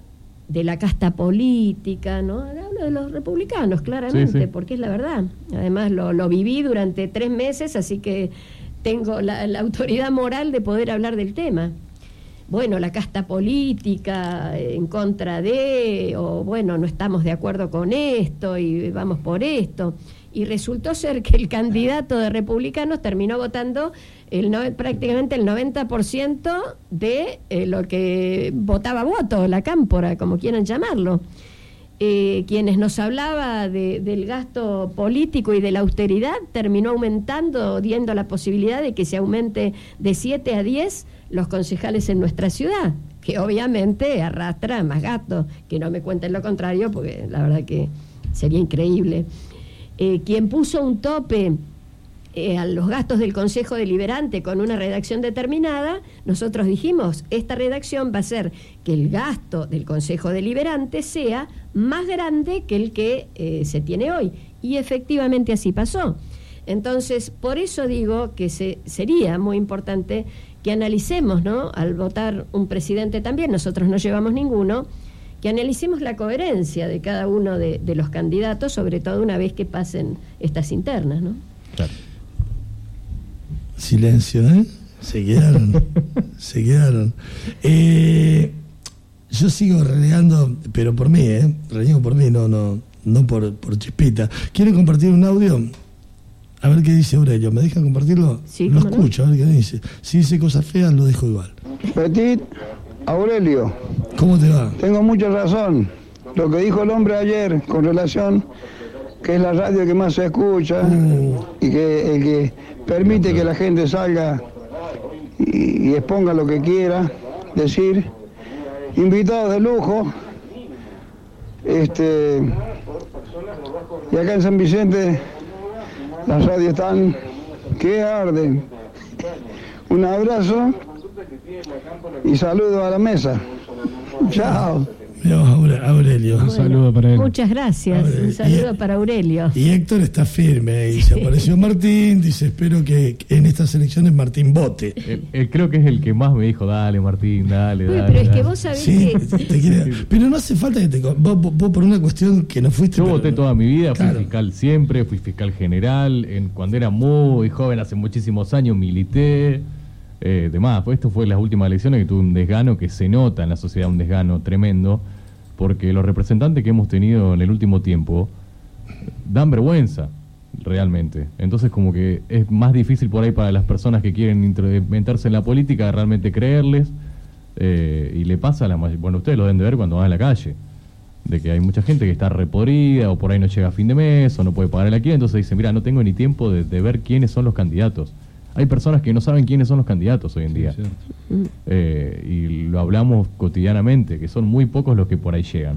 de la casta política, ¿no? Hablo de los republicanos, claramente, sí, sí. porque es la verdad. Además, lo, lo viví durante tres meses, así que tengo la, la autoridad moral de poder hablar del tema. Bueno, la casta política en contra de, o bueno, no estamos de acuerdo con esto y vamos por esto. Y resultó ser que el candidato de republicanos terminó votando el no, prácticamente el noventa por ciento de eh, lo que votaba voto, la cámpora, como quieran llamarlo. Eh, quienes nos hablaba de, del gasto político y de la austeridad, terminó aumentando, viendo la posibilidad de que se aumente de siete a diez los concejales en nuestra ciudad, que obviamente arrastra más gastos, que no me cuenten lo contrario, porque la verdad que sería increíble. Eh, quien puso un tope eh, a los gastos del Consejo Deliberante con una redacción determinada, nosotros dijimos, esta redacción va a hacer que el gasto del Consejo Deliberante sea más grande que el que eh, se tiene hoy, y efectivamente así pasó. Entonces, por eso digo que se, sería muy importante que analicemos, ¿no?, al votar un presidente también, nosotros no llevamos ninguno, que analicemos la coherencia de cada uno de, de los candidatos, sobre todo una vez que pasen estas internas, ¿no? Claro. Silencio, ¿eh? Se quedaron, se quedaron. Eh, yo sigo renegando, pero por mí, ¿eh? Reniego por mí, no, no, no por, por Chispita. ¿Quieren compartir un audio? A ver qué dice Aurelio. ¿Me dejan compartirlo? Sí, lo ¿cómo escucho, no? A ver qué dice. Si dice cosas feas, lo dejo igual. Petit, Aurelio. ¿Cómo te va? Tengo mucha razón. Lo que dijo el hombre ayer con relación que es la radio que más se escucha uh. y que, el que permite que la gente salga y, y exponga lo que quiera decir. Invitados de lujo. Este, y acá en San Vicente las radios están que arden. Un abrazo y saludo a la mesa. Chao. Dios, Aurelio. Bueno, un saludo para él. Muchas gracias. Aurelio. Un saludo Y, para Aurelio. Y Héctor está firme. Y se apareció Martín. Dice, espero que en estas elecciones Martín vote. Él, él creo que es el que más me dijo, dale Martín, dale, Uy, dale. pero es dale. que vos sabés Sí, que... te quiere- pero no hace falta que te... Vos, vos- vos por una cuestión que no fuiste... Yo pero- voté toda mi vida, fui Claro. fiscal siempre, fui fiscal general, en, cuando era muy joven, hace muchísimos años, milité, eh, demás. Pues esto fue las últimas elecciones que tuve un desgano que se nota en la sociedad, un desgano tremendo, porque los representantes que hemos tenido en el último tiempo dan vergüenza, realmente. Entonces como que es más difícil por ahí para las personas que quieren inventarse en la política realmente creerles, eh, y le pasa a la mayoría, bueno, ustedes lo deben de ver cuando van a la calle, de que hay mucha gente que está repodrida o por ahí no llega a fin de mes o no puede pagar el alquiler, entonces dicen, mira, no tengo ni tiempo de, de ver quiénes son los candidatos. Hay personas que no saben quiénes son los candidatos hoy en día. Sí, Eh, y lo hablamos cotidianamente, que son muy pocos los que por ahí llegan.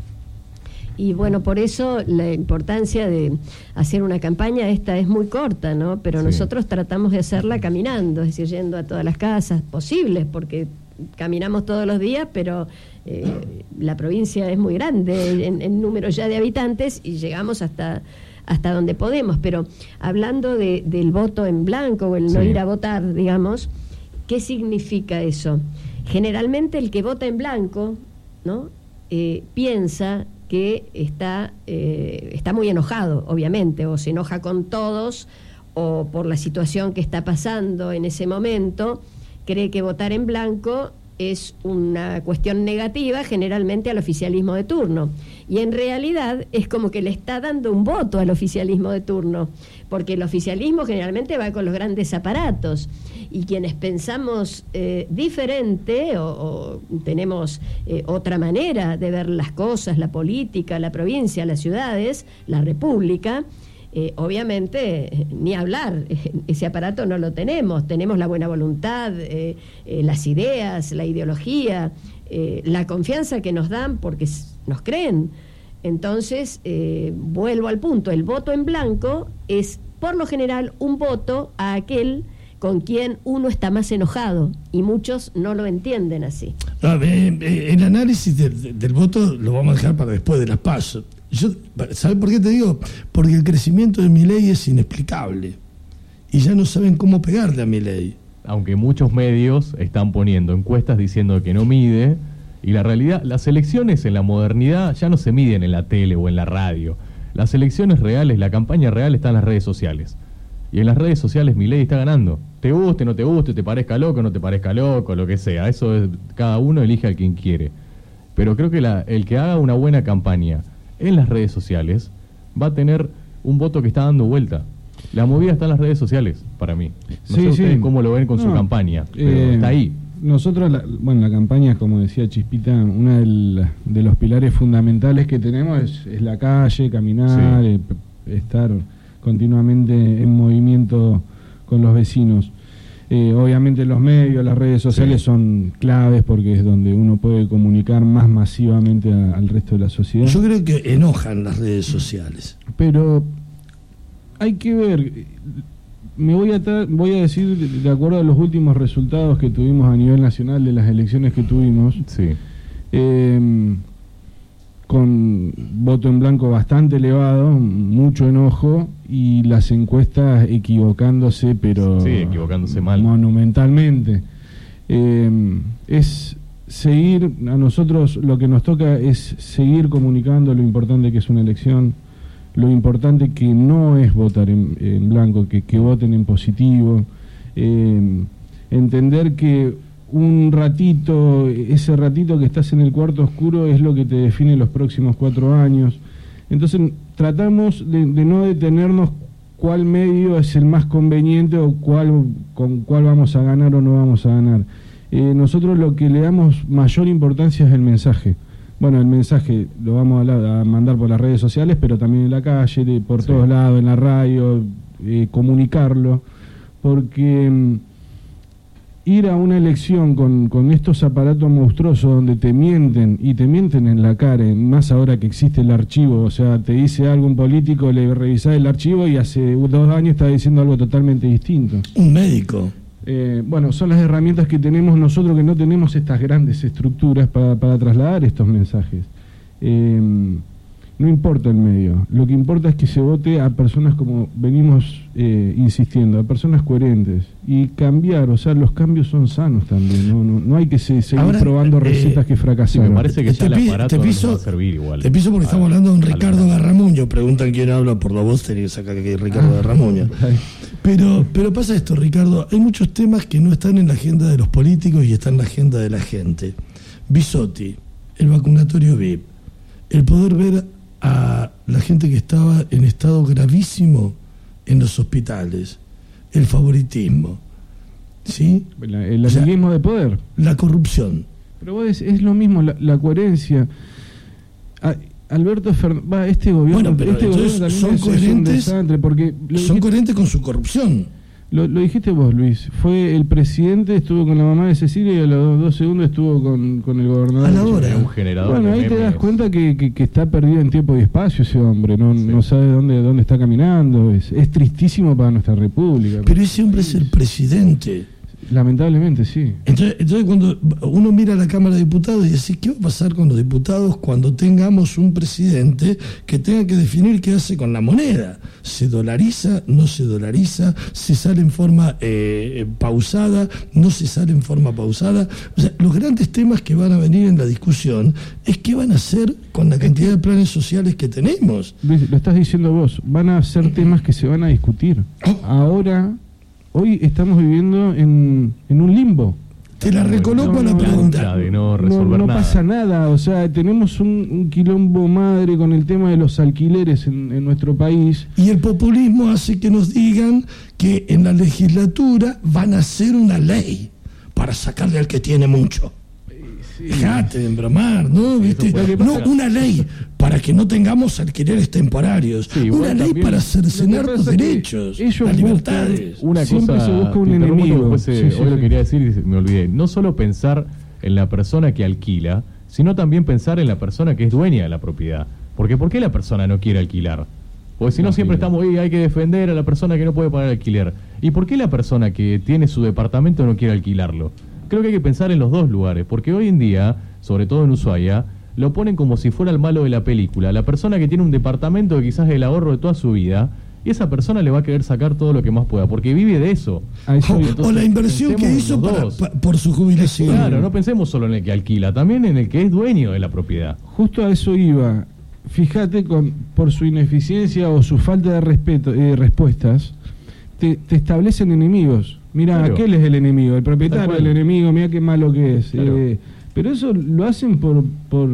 Y bueno, por eso la importancia de hacer una campaña, esta es muy corta, ¿no? Pero Sí. nosotros tratamos de hacerla caminando, es decir, yendo a todas las casas posibles, porque caminamos todos los días, pero eh, la provincia es muy grande en, en número ya de habitantes y llegamos hasta hasta donde podemos. Pero hablando de, del voto en blanco o el no Sí. ir a votar, digamos, ¿qué significa eso? Generalmente el que vota en blanco, ¿no? Eh, piensa que está, eh, está muy enojado, obviamente, o se enoja con todos, o por la situación que está pasando en ese momento, cree que votar en blanco es una cuestión negativa generalmente al oficialismo de turno. Y en realidad es como que le está dando un voto al oficialismo de turno, porque el oficialismo generalmente va con los grandes aparatos. Y quienes pensamos eh, diferente o, o tenemos eh, otra manera de ver las cosas, la política, la provincia, las ciudades, la república, Eh, obviamente, eh, ni hablar, eh, ese aparato no lo tenemos, tenemos la buena voluntad, eh, eh, las ideas, la ideología, eh, la confianza que nos dan porque s- nos creen. Entonces, eh, vuelvo al punto, el voto en blanco es, por lo general, un voto a aquel con quien uno está más enojado, y muchos no lo entienden así. Ah, eh, eh, el análisis del, del voto lo vamos a dejar para después de las PASO. Yo, ¿sabes por qué te digo? Porque el crecimiento de Milei es inexplicable y ya no saben cómo pegarle a Milei. Aunque muchos medios están poniendo encuestas diciendo que no mide Y la realidad, las elecciones en la modernidad ya no se miden en la tele o en la radio. Las elecciones reales, la campaña real está en las redes sociales. Y en las redes sociales Milei está ganando. Te guste, no te guste, te parezca loco, no te parezca loco, lo que sea. Eso es, cada uno elige a quien quiere. Pero creo que la, el que haga una buena campaña en las redes sociales va a tener un voto que está dando vuelta. La movida está en las redes sociales, para mí. No sí, sé ustedes sí. cómo lo ven con no, su campaña, pero eh, está ahí. Nosotros, la, bueno, la campaña, como decía Chispita, uno de, de los pilares fundamentales que tenemos es, es la calle, caminar, sí. eh, estar continuamente en movimiento con los vecinos. Eh, obviamente los medios, las redes sociales sí. son claves porque es donde uno puede comunicar más masivamente a, al resto de la sociedad. Yo creo que enojan las redes sociales. Pero hay que ver, me voy a, voy a decir, de acuerdo a los últimos resultados que tuvimos a nivel nacional de las elecciones que tuvimos, sí. eh, con voto en blanco bastante elevado, mucho enojo, y las encuestas equivocándose, pero sí, equivocándose mal, monumentalmente. Eh, es seguir, a nosotros lo que nos toca es seguir comunicando lo importante que es una elección, lo importante que no es votar en, en blanco, que, que voten en positivo, eh, entender que un ratito, ese ratito que estás en el cuarto oscuro es lo que te define los próximos cuatro años. Entonces tratamos de, de no detenernos cuál medio es el más conveniente o cuál, con cuál vamos a ganar o no vamos a ganar. Eh, nosotros lo que le damos mayor importancia es el mensaje. Bueno, el mensaje lo vamos a, la, a mandar por las redes sociales, pero también en la calle, de, por sí. todos lados, en la radio, eh, comunicarlo, porque mm, ir a una elección con, con estos aparatos monstruosos donde te mienten, y te mienten en la cara, más ahora que existe el archivo, o sea, te dice algo un político, le revisás el archivo y hace dos años está diciendo algo totalmente distinto. Un médico. Eh, bueno, son las herramientas que tenemos nosotros, que no tenemos estas grandes estructuras para, para trasladar estos mensajes. Eh, no importa el medio, lo que importa es que se vote a personas, como venimos eh, insistiendo, a personas coherentes, y cambiar, o sea, los cambios son sanos también, no, no, no hay que se, seguir Ahora, probando recetas eh, que fracasaron. Sí, me parece que ya te, el aparato te piso, no va a servir igual. Te piso porque a, estamos hablando de un Ricardo Garramuño, preguntan quién habla por la voz, tenía que sacar que es Ricardo ah, Garramuño. Pero, pero pasa esto, Ricardo, hay muchos temas que no están en la agenda de los políticos y están en la agenda de la gente. Bisotti, el vacunatorio V I P, el poder ver a la gente que estaba en estado gravísimo en los hospitales, el favoritismo, ¿sí? La, el amiguismo o sea, de poder. La corrupción. Pero vos es, es lo mismo, la, la coherencia. A, Alberto Fernández, este gobierno, bueno, pero este gobierno también son es, coherentes, es un desastre, porque son dijiste, coherentes con su corrupción. Lo, lo dijiste vos, Luis. Fue el presidente, estuvo con la mamá de Cecilia y a los dos segundos estuvo con, con el gobernador. A la hora. Un generador bueno, de ahí memes. te das cuenta que, que, que está perdido en tiempo y espacio ese hombre. No, sí. no sabe dónde, dónde está caminando. Es, es tristísimo para nuestra república. Pero ese hombre es el presidente. Lamentablemente, sí. Entonces, entonces cuando uno mira a la Cámara de Diputados y dice, ¿qué va a pasar con los diputados cuando tengamos un presidente que tenga que definir qué hace con la moneda? ¿Se dolariza? ¿No se dolariza? ¿Se sale en forma eh, pausada? ¿No se sale en forma pausada? O sea, los grandes temas que van a venir en la discusión es qué van a hacer con la cantidad de planes sociales que tenemos. Luis, lo estás diciendo vos, van a ser temas que se van a discutir. Ahora... Hoy estamos viviendo en, en un limbo. Te la recoloco no, a la no, pregunta. De no resolver no, no nada. pasa nada. O sea, tenemos un, un quilombo madre con el tema de los alquileres en, en nuestro país. Y el populismo hace que nos digan que en la legislatura van a hacer una ley para sacarle al que tiene mucho. Sí. Dejate de embromar, ¿no? ¿Viste? No, una ley para que no tengamos alquileres temporarios. Sí, una ley para cercenar los derechos, las libertades. Una Siempre cosa, se busca un enemigo. Después, eh, sí, hoy sí, lo sí. quería decir y me olvidé. No solo pensar en la persona que alquila, sino también pensar en la persona que es dueña de la propiedad. Porque ¿por qué la persona no quiere alquilar? Porque si no, no siempre estamos ahí, hay que defender a la persona que no puede pagar alquiler. ¿Y por qué la persona que tiene su departamento no quiere alquilarlo? Creo que hay que pensar en los dos lugares, porque hoy en día, sobre todo en Ushuaia, lo ponen como si fuera el malo de la película. La persona que tiene un departamento que quizás es el ahorro de toda su vida y esa persona le va a querer sacar todo lo que más pueda, porque vive de eso. A eso O, Entonces, o la inversión que hizo los para- dos. pa- por su jubilación. Claro, no pensemos solo en el que alquila, también en el que es dueño de la propiedad. Justo a eso iba. Fíjate, con, por su ineficiencia o su falta de respeto, eh, respuestas, te, te establecen enemigos. Mira, Claro. aquel es el enemigo, el propietario Tal es el cual. enemigo, mira qué malo que es. Claro. Eh, pero eso lo hacen por, por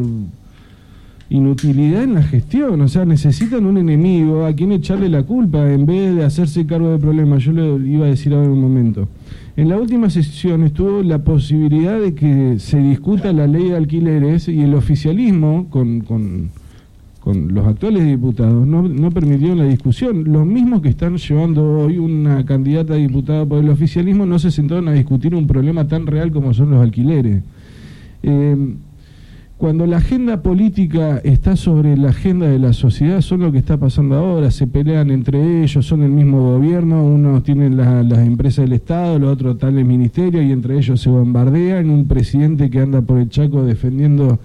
inutilidad en la gestión, o sea, necesitan un enemigo a quien echarle la culpa en vez de hacerse cargo del problema. Yo le iba a decir ahora en un momento. En la última sesión estuvo la posibilidad de que se discuta la ley de alquileres y el oficialismo con, con, con los actuales diputados no, no permitieron la discusión. Los mismos que están llevando hoy una candidata a diputada por el oficialismo no se sentaron a discutir un problema tan real como son los alquileres. Eh, Cuando la agenda política está sobre la agenda de la sociedad, son lo que está pasando ahora, se pelean entre ellos, son el mismo gobierno, unos tienen la, las empresas del Estado, los otros tales ministerios, y entre ellos se bombardean, un presidente que anda por el Chaco defendiendo,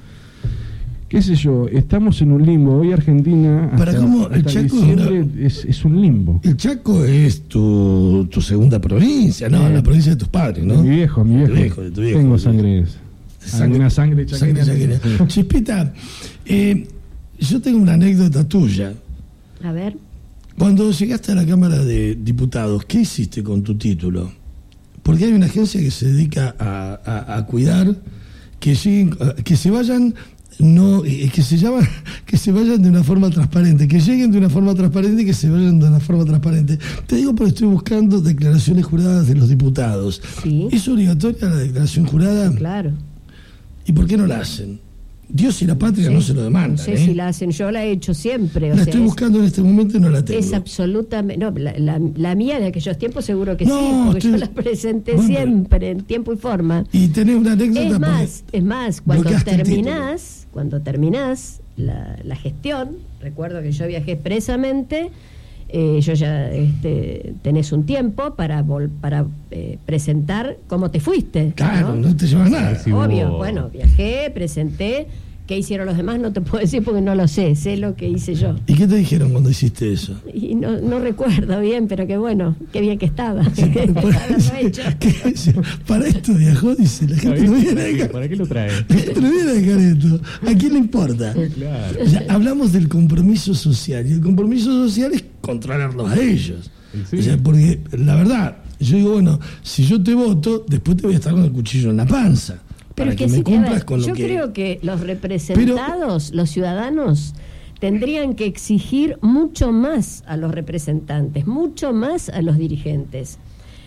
qué sé yo, estamos en un limbo. Hoy Argentina, Para hasta, cómo el hasta Chaco diciembre, es una- es, es un limbo. El Chaco es tu, tu segunda provincia, no, Eh, la provincia de tus padres, ¿no? Mi viejo, mi De tu viejo, viejo, de tu viejo. tengo sangre, alguna sangre Sangre chaqueña. chaqueña. Chispita, eh, yo tengo una anécdota tuya. A ver. Cuando llegaste a la Cámara de Diputados, ¿qué hiciste con tu título? Porque hay una agencia que se dedica a, a- a cuidar que lleguen, que se vayan, no, eh, que se llaman, que se vayan de una forma transparente, que lleguen de una forma transparente y que se vayan de una forma transparente. Te digo porque estoy buscando declaraciones juradas de los diputados. Sí. ¿Es obligatoria la declaración jurada? Claro. ¿Y por qué no la hacen? Dios y la patria Sí. no se lo demandan. No sé ¿eh? si la hacen, yo la he hecho siempre. O La sea, estoy es- buscando en este momento y no la tengo. Es absolutamente. No, la, la- la mía de aquellos tiempos seguro que No, sí, porque estoy- yo la presenté Bueno, siempre en tiempo y forma. Y tenés una anécdota. Es más, es más, cuando bloqueaste el terminás, cuando terminás la, la gestión, recuerdo que yo viajé expresamente, eh, yo ya este, tenés un tiempo para vol- para eh, presentar cómo te fuiste. Claro, ¿no? no te llevas nada. Sí, Obvio, hubo- bueno, viajé, presenté. ¿Qué hicieron los demás? No te puedo decir porque no lo sé, sé lo que hice yo. ¿Y qué te dijeron cuando hiciste eso? Y no, no recuerdo bien, pero qué bueno, qué bien que estaba. Sí, para, para- Haberlo hecho. ¿qué? Para esto viajó, dice, la gente no viene a ¿Para qué, dejar, ¿Para qué lo trae? la gente no viene a dejar esto. ¿A quién le importa? Claro. O sea, hablamos del compromiso social, y el compromiso social es controlarlos a ellos. Sí. O sea, porque la verdad, yo digo, bueno, si yo te voto, después te voy a estar con el cuchillo en la panza. Pero para es que, que me sí, a cumplas ver, con lo yo que... creo que los representados, los ciudadanos, tendrían que exigir mucho más a los representantes, mucho más a los dirigentes.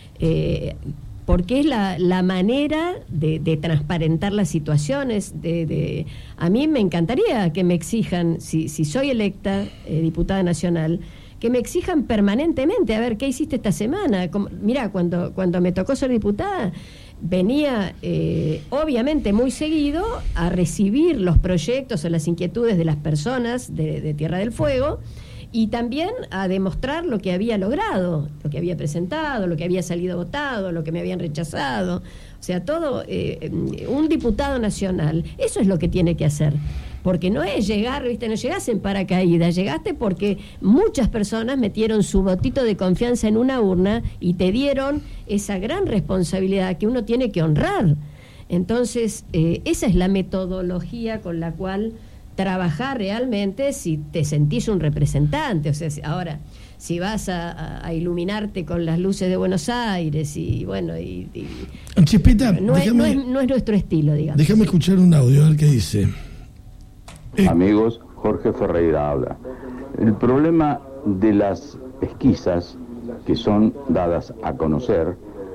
Eh, porque es la, la manera de, de transparentar las situaciones. De, de, a mí me encantaría que me exijan, si, si soy electa eh, diputada nacional, que me exijan permanentemente, a ver, ¿qué hiciste esta semana? Como, mirá, cuando, cuando me tocó ser diputada, venía eh, obviamente muy seguido a recibir los proyectos o las inquietudes de las personas de, de Tierra del Fuego, y también a demostrar lo que había logrado, lo que había presentado, lo que había salido votado, lo que me habían rechazado. O sea, todo, eh, un diputado nacional, eso es lo que tiene que hacer. Porque no es llegar, ¿viste? No llegás en paracaídas, llegaste porque muchas personas metieron su votito de confianza en una urna y te dieron esa gran responsabilidad que uno tiene que honrar. Entonces, eh, esa es la metodología con la cual trabajar realmente si te sentís un representante. O sea, si, ahora, si vas a, a, a iluminarte con las luces de Buenos Aires y bueno, y, y Chispita, no, es, déjame, no, es, no es nuestro estilo, digamos. déjame escuchar un audio, a ver qué dice. Eh. Amigos, Jorge Ferreira habla. El problema de las pesquisas que son dadas a conocer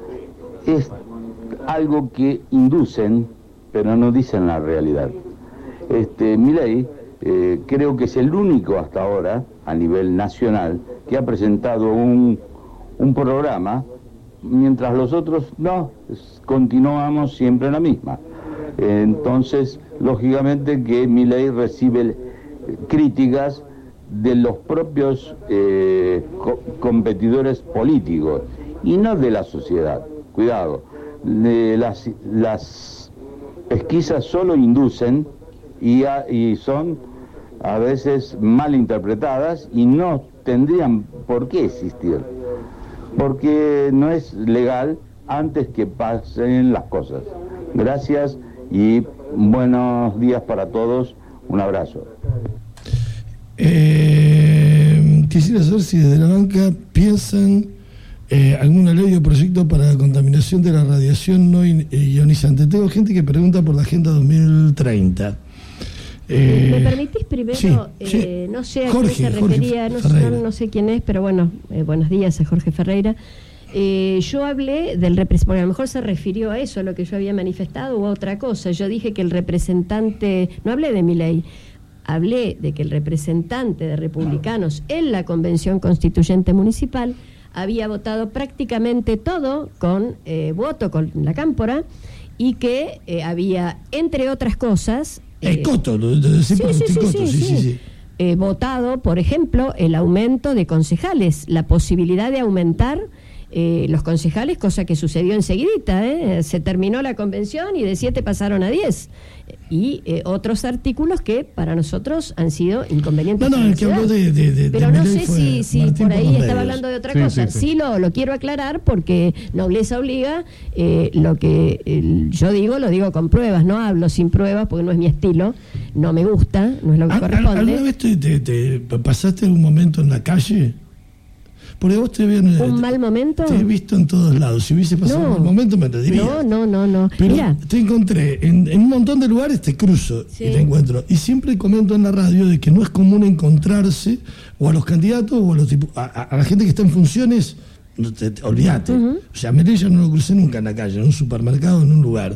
es algo que inducen, pero no dicen la realidad. Este, Milei eh, creo que es el único hasta ahora, a nivel nacional, que ha presentado un, un programa, mientras los otros no, es, continuamos siempre en la misma. Entonces, lógicamente que Milei recibe críticas de los propios eh, co competidores políticos y no de la sociedad. Cuidado, de las, las pesquisas solo inducen y, a, y son a veces mal interpretadas y no tendrían por qué existir, porque no es legal antes que pasen las cosas. Gracias y buenos días para todos, un abrazo. Eh, quisiera saber si desde la banca piensan eh, alguna ley o proyecto para la contaminación de la radiación no ionizante. Tengo gente que pregunta por la Agenda dos mil treinta. Eh, ¿Me permitís primero? Sí, eh, sí. No sé a Jorge, quién se Jorge refería, no, no, no sé quién es, pero bueno, eh, buenos días a Jorge Ferreira. Eh, yo hablé del representante, porque a lo mejor se refirió a eso, a lo que yo había manifestado, o a otra cosa. Yo dije que el representante, no hablé de Milei, hablé de que el representante de republicanos en la Convención Constituyente Municipal había votado prácticamente todo con eh, voto con la cámpora y que eh, había, entre otras cosas... El eh, coto, lo de decir sí, por sí, el sí, coto, sí, sí, sí, sí. sí. Eh, votado, por ejemplo, el aumento de concejales, la posibilidad de aumentar eh, los concejales, cosa que sucedió enseguidita, ¿eh? Se terminó la convención y de siete pasaron a diez. Y eh, otros artículos que para nosotros han sido inconvenientes. No, no, el que habló de, de, de Pero de no Milei sé fue si, si Martín por ahí los estaba medios. hablando de otra Sí, cosa. sí, Sí, sí. lo, lo quiero aclarar porque nobleza obliga. Eh, lo que el, yo digo, lo digo con pruebas, no hablo sin pruebas porque no es mi estilo, no me gusta, no es lo que ¿Al- corresponde. ¿Alguna vez te, te, te pasaste algún momento en la calle? Porque vos te ven, ¿Un mal momento? Te he visto en todos lados. Si hubiese pasado No. un mal momento, me lo dirías. No, no, no, no. Pero Mira, te encontré en, en un montón de lugares, te cruzo Sí. y te encuentro. Y siempre comento en la radio de que no es común encontrarse o a los candidatos o a, los tipu- a, a- a la gente que está en funciones. No te- te- olvídate. Ujú. O sea, a Milei ya no lo crucé nunca en la calle, en un supermercado, en un lugar.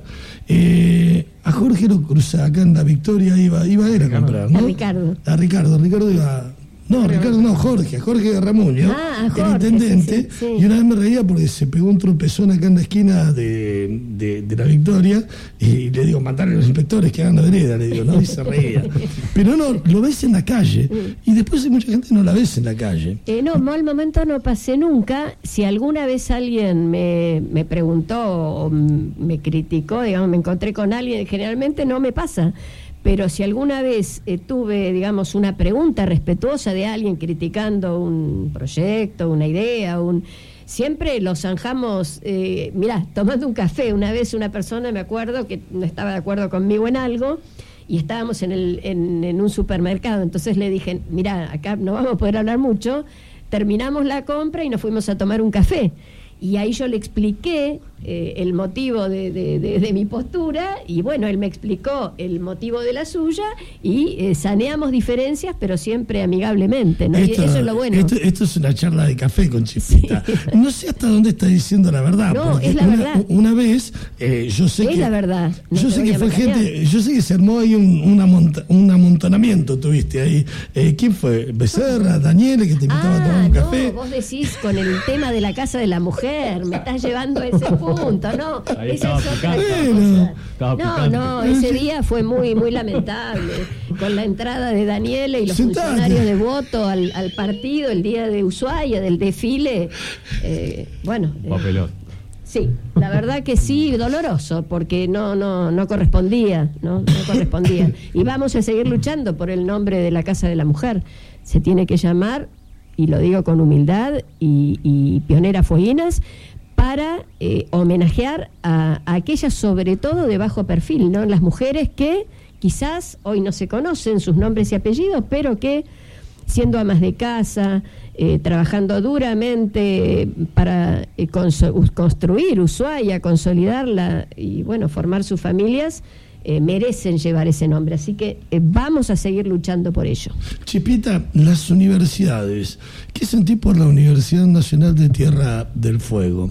Eh, a Jorge lo crucé acá en La Victoria, iba, iba a ir a comprar, ¿no? A Ricardo. A Ricardo, Ricardo iba... No, Ricardo no, Jorge, Jorge Ramuño, Ah, el Jorge, intendente, sí, sí, sí. y una vez me reía porque se pegó un tropezón acá en la esquina de, de, de La Victoria, y le digo, mandarle a los inspectores que hagan la vereda, le digo, no, y se reía. Pero no, lo ves en la calle, y después hay mucha gente que no la ves en la calle. Eh, no, mal momento no pasé nunca. Si alguna vez alguien me, me preguntó o m- me criticó, digamos, me encontré con alguien, generalmente no me pasa. Pero si alguna vez eh, tuve, digamos, una pregunta respetuosa de alguien criticando un proyecto, una idea, un siempre lo zanjamos, eh, mirá, tomando un café. Una vez una persona, me acuerdo, que no estaba de acuerdo conmigo en algo, y estábamos en, el, en, en un supermercado. Entonces le dije, mirá, acá no vamos a poder hablar mucho. Terminamos la compra y nos fuimos a tomar un café. Y ahí yo le expliqué eh, el motivo de, de, de, de mi postura, y bueno, él me explicó el motivo de la suya, y eh, saneamos diferencias, pero siempre amigablemente, ¿no? Y Esto, eso es lo bueno. Esto, esto es una charla de café con Chispita. Sí. No sé hasta dónde está diciendo la verdad. No, porque es la una, verdad. Una vez, eh, yo sé Es que. la verdad, no yo te sé voy que a fue macanear. gente. Yo sé que se armó ahí un, un, amonta- un amontonamiento, tuviste ahí. Eh, ¿Quién fue? Becerra, Daniele, que te invitaba a tomar Ah, un no, café. vos decís con el tema de la casa de la mujer, me estás llevando a ese punto, ¿no? Ahí Esa estaba es otra picante. cosa. Estaba No, picante. no, ese día fue muy muy lamentable, con la entrada de Daniela y los Sentate. funcionarios de voto al, al partido el día de Ushuaia, del desfile, eh, bueno... eh, Papelón. Sí, la verdad que sí, doloroso, porque no no no correspondía, ¿no? No correspondía. Y vamos a seguir luchando por el nombre de la Casa de la Mujer. Se tiene que llamar, y lo digo con humildad, y, y Pionera Fueguinas, para eh, homenajear a, a aquellas, sobre todo de bajo perfil, ¿no? Las mujeres que quizás hoy no se conocen sus nombres y apellidos, pero que siendo amas de casa, eh, trabajando duramente para eh, conso- construir Ushuaia, consolidarla y bueno, formar sus familias, eh, merecen llevar ese nombre. Así que eh, vamos a seguir luchando por ello. Chipita, las universidades. ¿Qué sentís por la Universidad Nacional de Tierra del Fuego?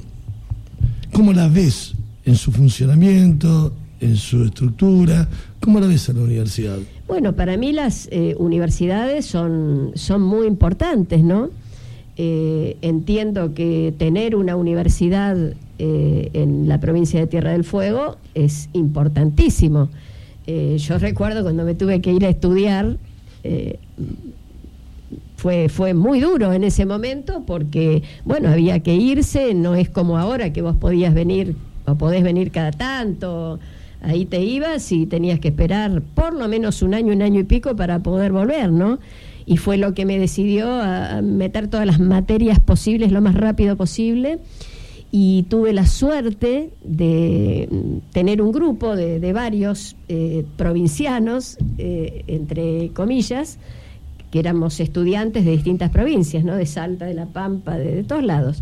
¿Cómo la ves en su funcionamiento, en su estructura? ¿Cómo la ves a la universidad? Bueno, para mí las eh, universidades son, son muy importantes, ¿no? Eh, entiendo que tener una universidad eh, en la provincia de Tierra del Fuego es importantísimo. Eh, yo recuerdo cuando me tuve que ir a estudiar, eh, fue, fue muy duro en ese momento porque, bueno, había que irse, no es como ahora que vos podías venir o podés venir cada tanto Ahí te ibas y tenías que esperar por lo menos un año, un año y pico para poder volver, ¿no? Y fue lo que me decidió a meter todas las materias posibles lo más rápido posible. Y tuve la suerte de tener un grupo de, de varios eh, provincianos, eh, entre comillas, que éramos estudiantes de distintas provincias, ¿no? De Salta, de La Pampa, de, de todos lados.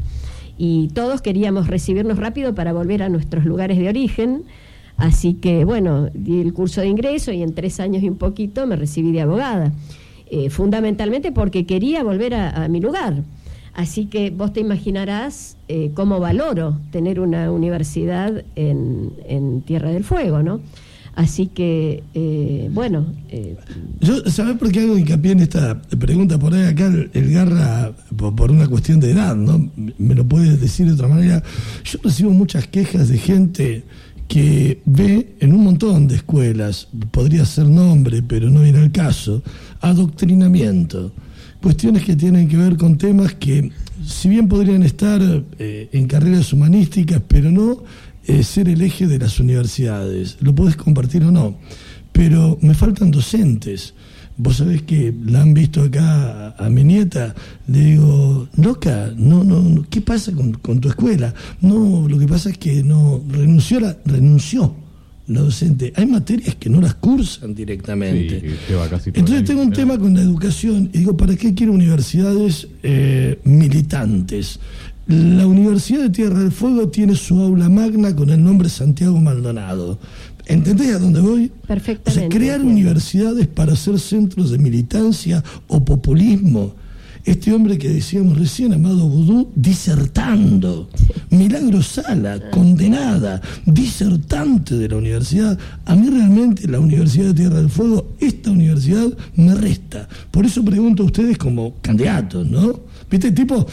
Y todos queríamos recibirnos rápido para volver a nuestros lugares de origen. Así que, bueno, di el curso de ingreso y en tres años y un poquito me recibí de abogada. Eh, fundamentalmente porque quería volver a, a mi lugar. Así que vos te imaginarás eh, cómo valoro tener una universidad en, en Tierra del Fuego, ¿no? Así que, eh, bueno... Eh, Yo, ¿sabés por qué hago hincapié en esta pregunta? Por ahí acá el, el Garra, por, por una cuestión de edad, ¿no? Me lo puedes decir de otra manera. Yo recibo muchas quejas de gente que ve en un montón de escuelas, podría ser nombre, pero no viene al caso, adoctrinamiento. Cuestiones que tienen que ver con temas que, si bien podrían estar eh, en carreras humanísticas, pero no eh, ser el eje de las universidades. Lo podés compartir o no, pero me faltan docentes. Vos sabés que la han visto acá a, a mi nieta, le digo, loca, no, no, no, ¿qué pasa con, con tu escuela? No, lo que pasa es que no renunció la, renunció la docente. Hay materias que no las cursan directamente. Sí, lleva casi todo. Entonces tengo un tema con la educación y digo, ¿para qué quiero universidades eh, militantes? La Universidad de Tierra del Fuego tiene su aula magna con el nombre Santiago Maldonado. ¿Entendés a dónde voy? Perfectamente. O sea, crear universidades para ser centros de militancia o populismo. Este hombre que decíamos recién, Amado Vudú, disertando. Milagro Sala, condenada, disertante de la universidad. A mí realmente la Universidad de Tierra del Fuego, esta universidad, me resta. Por eso pregunto a ustedes como candidatos, ¿no? ¿Viste, tipo?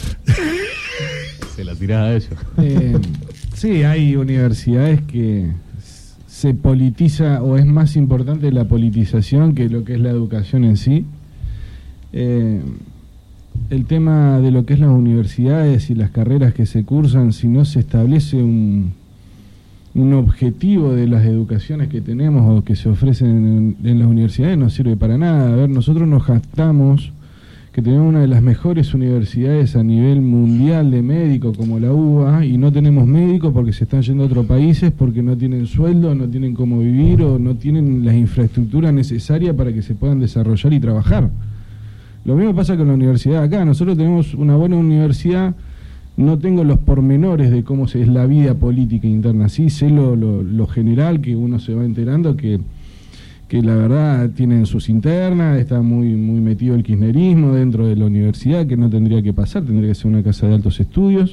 Se la tirás a ellos. Eh, sí, hay universidades que se politiza, o es más importante la politización que lo que es la educación en sí. Eh, el tema de lo que es las universidades y las carreras que se cursan, si no se establece un, un objetivo de las educaciones que tenemos o que se ofrecen en, en las universidades, no sirve para nada. A ver, nosotros nos jactamos que tenemos una de las mejores universidades a nivel mundial de médicos como la U B A, y no tenemos médicos porque se están yendo a otros países, porque no tienen sueldo, no tienen cómo vivir o no tienen las infraestructuras necesarias para que se puedan desarrollar y trabajar. Lo mismo pasa con la universidad acá. Nosotros tenemos una buena universidad, no tengo los pormenores de cómo es la vida política interna, sí sé lo, lo, lo general, que uno se va enterando, que que la verdad tienen sus internas, está muy muy metido el kirchnerismo dentro de la universidad, que no tendría que pasar, tendría que ser una casa de altos estudios.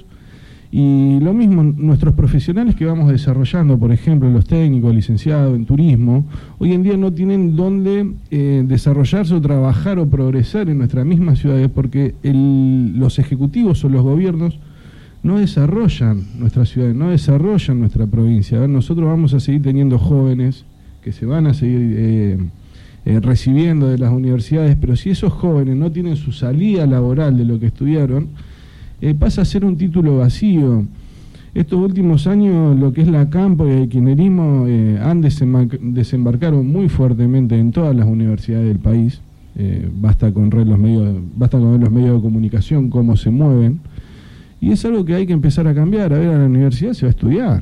Y lo mismo, nuestros profesionales que vamos desarrollando, por ejemplo, los técnicos, licenciados en turismo, hoy en día no tienen dónde eh, desarrollarse o trabajar o progresar en nuestras mismas ciudades, porque el, los ejecutivos o los gobiernos no desarrollan nuestras ciudades, no desarrollan nuestra provincia. A ver, nosotros vamos a seguir teniendo jóvenes que se van a seguir eh, eh, recibiendo de las universidades, pero si esos jóvenes no tienen su salida laboral de lo que estudiaron, eh, pasa a ser un título vacío. Estos últimos años lo que es la campo y el kirchnerismo eh, han desembar- desembarcado muy fuertemente en todas las universidades del país. Eh, basta con ver los medios, basta con ver los medios de comunicación, cómo se mueven, y es algo que hay que empezar a cambiar. A ver, a la universidad se va a estudiar.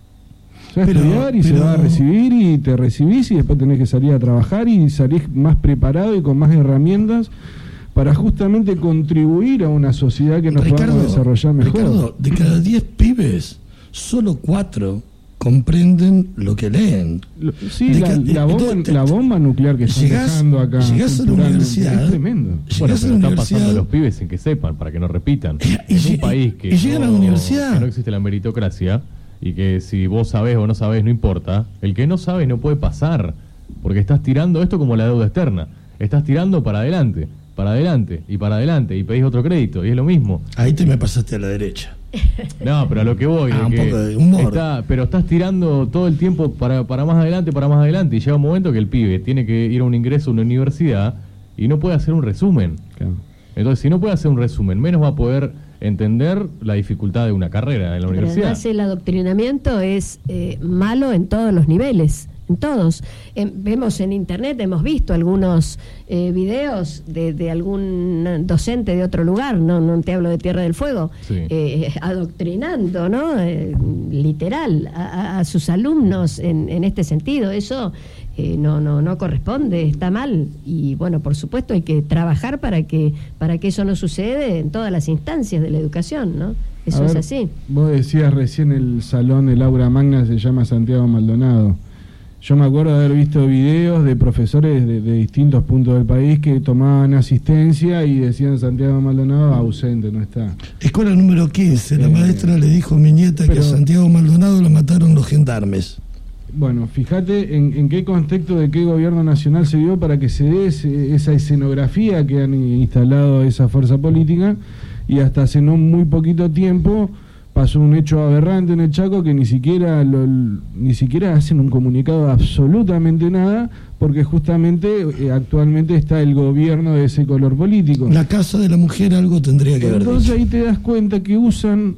Se va a Pero, estudiar y pero... se va a recibir y te recibís y después tenés que salir a trabajar y salís más preparado y con más herramientas para justamente contribuir a una sociedad que nos Ricardo, podamos desarrollar mejor. Ricardo, de cada diez pibes, solo cuatro comprenden lo que leen. Lo- sí, De la, ca- la bomba, entonces, la bomba nuclear que están llegás- dejando acá llegás a la culturalmente universidad, es tremendo. Llegás Bueno, a la pero están universidad- pasando los pibes sin que sepan, para que no repitan. Y En lle- un país que, y llegan a la no, universidad. que no existe la meritocracia, y que si vos sabés o no sabés no importa, el que no sabe no puede pasar, porque estás tirando esto como la deuda externa, estás tirando para adelante, para adelante y para adelante, y pedís otro crédito, y es lo mismo. Ahí te me pasaste a la derecha. No, pero a lo que voy, Ah, de un que poco de humor. está- pero estás tirando todo el tiempo para, para más adelante, para más adelante, y llega un momento que el pibe tiene que ir a un ingreso a una universidad y no puede hacer un resumen. Claro. Entonces, si no puede hacer un resumen, menos va a poder entender la dificultad de una carrera en la Pero universidad. además el adoctrinamiento es eh, malo en todos los niveles, en todos. Eh, vemos en internet, hemos visto algunos eh, videos de, de algún docente de otro lugar, no, no te hablo de Tierra del Fuego, Sí. eh, adoctrinando, ¿no? Eh, literal, a, a sus alumnos en, en este sentido. Eso eh, no, no, no corresponde, está mal. Y bueno, por supuesto hay que trabajar para que, para que eso no suceda en todas las instancias de la educación, ¿no? Eso A es ver, así. Vos decías recién el salón del aula magna se llama Santiago Maldonado. Yo me acuerdo de haber visto videos de profesores de, de distintos puntos del país que tomaban asistencia y decían Santiago Maldonado ausente, no está. Escuela número quince, la Eh, maestra le dijo a mi nieta que pero- a Santiago Maldonado lo mataron los gendarmes. Bueno, fíjate en, en qué contexto de qué gobierno nacional se dio para que se dé ese- esa escenografía que han instalado esa fuerza política, y hasta hace no muy poquito tiempo pasó un hecho aberrante en el Chaco que ni siquiera lo- ni siquiera hacen un comunicado de absolutamente nada, porque justamente eh, actualmente está el gobierno de ese color político. La casa de la mujer algo tendría que haber Entonces dicho. ahí te das cuenta que usan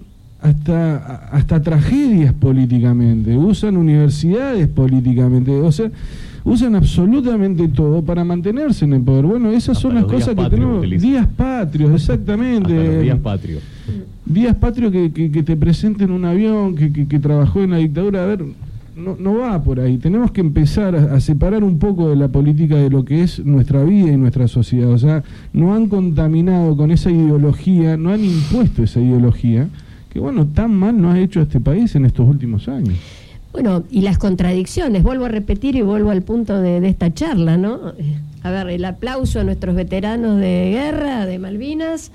hasta, hasta tragedias políticamente, usan universidades políticamente, o sea, usan absolutamente todo para mantenerse en el poder. Bueno, esas Hasta son las los días cosas que patrios tenemos. utilizan. Días patrios, exactamente. Hasta los días patrios. Días patrios que, que, que te presenten un avión que, que, que trabajó en la dictadura. A ver, no, no va por ahí. Tenemos que empezar a, a separar un poco de la política de lo que es nuestra vida y nuestra sociedad. O sea, no han contaminado con esa ideología, no han impuesto esa ideología, que bueno, tan mal nos ha hecho este país en estos últimos años. Bueno, y las contradicciones, vuelvo a repetir y vuelvo al punto de, de esta charla, ¿no? Eh, A ver, el aplauso a nuestros veteranos de guerra, de Malvinas,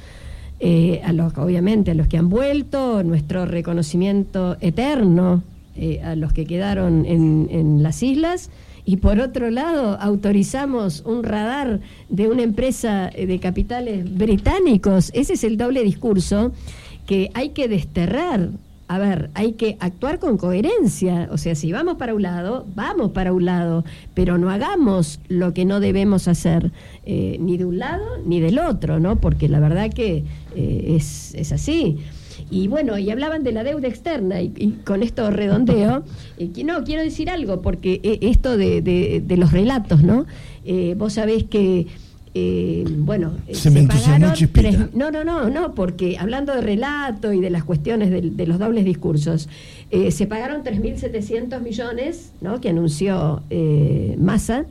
eh, a los, obviamente a los que han vuelto, nuestro reconocimiento eterno eh, a los que quedaron en, en las islas, y por otro lado autorizamos un radar de una empresa eh, de capitales británicos. Ese es el doble discurso que hay que desterrar. A ver, hay que actuar con coherencia. O sea, si vamos para un lado, vamos para un lado, pero no hagamos lo que no debemos hacer, eh, ni de un lado ni del otro, ¿no? Porque la verdad que eh, es, es así. Y bueno, y hablaban de la deuda externa, y, y con esto redondeo. Eh, que no, quiero decir algo, porque eh, esto de, de, de los relatos, ¿no? Eh, vos sabés que... Eh, bueno, eh, Se me entusiasmó pagaron Chispita. tres- no, no, no, no, porque hablando de relato y de las cuestiones de, de los dobles discursos, eh, se pagaron tres mil setecientos millones, ¿no? Que anunció eh, Massa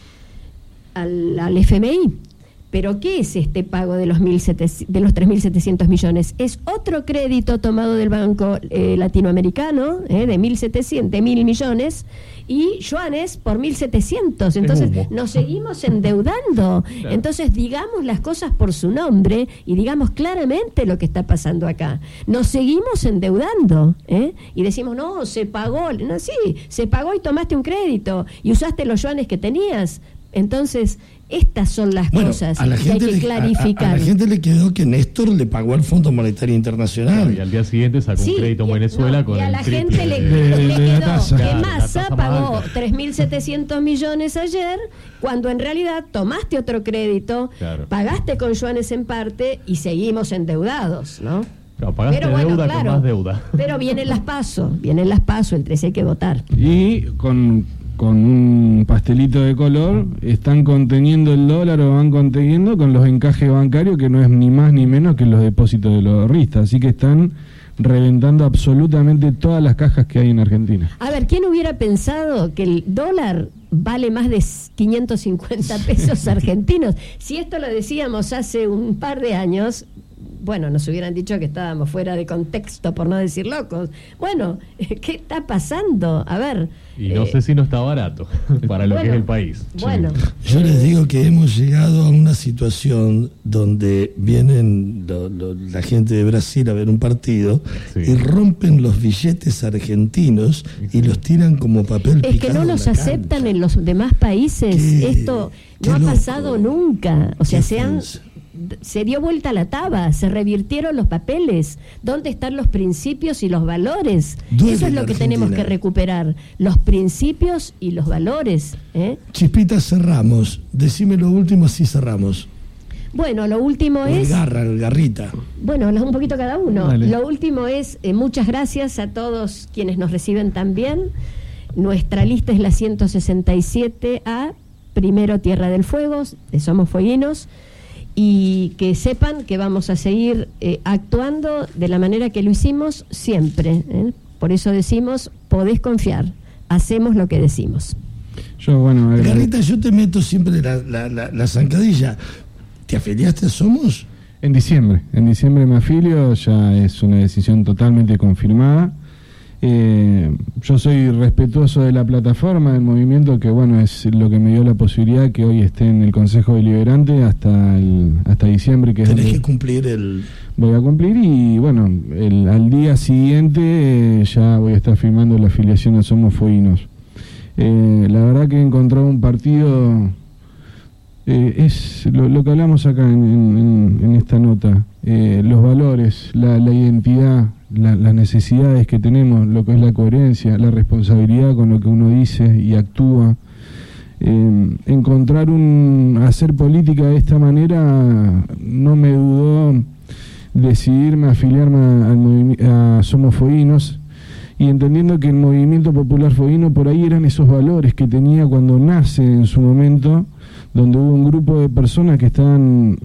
al, al F M I. Pero ¿qué es este pago de los, mil setecientos, de los tres mil setecientos millones? Es otro crédito tomado del Banco eh, Latinoamericano eh, de mil setecientos, de mil millones, y yuanes por mil setecientos. Entonces humo. nos seguimos endeudando. Claro. Entonces digamos las cosas por su nombre y digamos claramente lo que está pasando acá. Nos seguimos endeudando, ¿eh? Y decimos, no, se pagó. No, sí, se pagó y tomaste un crédito y usaste los yuanes que tenías. Entonces, estas son las Bueno, cosas a la que gente hay que le, a- a- clarificar. a la gente le quedó que Néstor le pagó al Fondo Monetario Internacional. Claro, y al día siguiente sacó Sí, un crédito en y- Venezuela no, con y a el la triple gente le, de- de- le de la quedó tasa. que Claro, la Massa tasa más pagó alta. tres mil setecientos millones ayer, cuando en realidad tomaste otro crédito, Claro. pagaste con yuanes en parte y seguimos endeudados, ¿no? Claro, pagaste Pero bueno, deuda claro, con más deuda. pero vienen las PASO, vienen las PASO, el trece hay que votar. Y con, con un pastelito de color están conteniendo el dólar, o van conteniendo con los encajes bancarios, que no es ni más ni menos que los depósitos de los ahorristas. Así que están reventando absolutamente todas las cajas que hay en Argentina. A ver, ¿quién hubiera pensado que el dólar vale más de quinientos cincuenta pesos argentinos? Si esto lo decíamos hace un par de años, bueno, nos hubieran dicho que estábamos fuera de contexto, por no decir locos. Bueno, ¿qué está pasando? A ver. Y no eh, sé si no está barato para lo bueno, que es el país. Bueno, Yo les digo que hemos llegado a una situación donde vienen lo- lo- la gente de Brasil a ver un partido Sí. y rompen los billetes argentinos y los tiran como papel es que picado no en nos la aceptan cancha. en los demás países. Qué- Esto qué no ha loco. pasado nunca. O sea, Qué se han ofensa. se dio vuelta la taba, se revirtieron los papeles. ¿Dónde están los principios y los valores? Duele Eso es la lo que tenemos que Argentina. recuperar, los principios y los valores, ¿eh? Chispita, cerramos. Decime lo último, así cerramos. Bueno, lo último O el es... garra, el garrita. Bueno, un poquito cada uno. Dale. Lo último es, eh, muchas gracias a todos quienes nos reciben también. Nuestra lista es la ciento sesenta y siete A, primero Tierra del Fuego, de Somos Fueguinos, y que sepan que vamos a seguir eh, actuando de la manera que lo hicimos siempre. ¿eh? Por eso decimos, podés confiar, hacemos lo que decimos. Yo, bueno, agrade- Garrita, yo te meto siempre la, la, la, la zancadilla. ¿Te afiliaste a Somos? en diciembre, en diciembre me afilio, ya es una decisión totalmente confirmada. Eh, yo soy respetuoso de la plataforma, del movimiento, que bueno, es lo que me dio la posibilidad que hoy esté en el Consejo Deliberante hasta el, hasta diciembre, que es Tenés donde que cumplir el... voy a cumplir, y bueno, el, al día siguiente eh, ya voy a estar firmando la afiliación a Somos Fueguinos. Eh, la verdad que he encontrado un partido, eh, es lo, lo que hablamos acá en, en, en esta nota, eh, los valores, la, la identidad, la, las necesidades que tenemos, lo que es la coherencia, la responsabilidad con lo que uno dice y actúa. Eh, encontrar un, hacer política de esta manera no me dudó decidirme a afiliarme a, al movi- a Somos Fueguinos, y entendiendo que el movimiento popular fueguino por ahí eran esos valores que tenía cuando nace en su momento, donde hubo un grupo de personas que estaban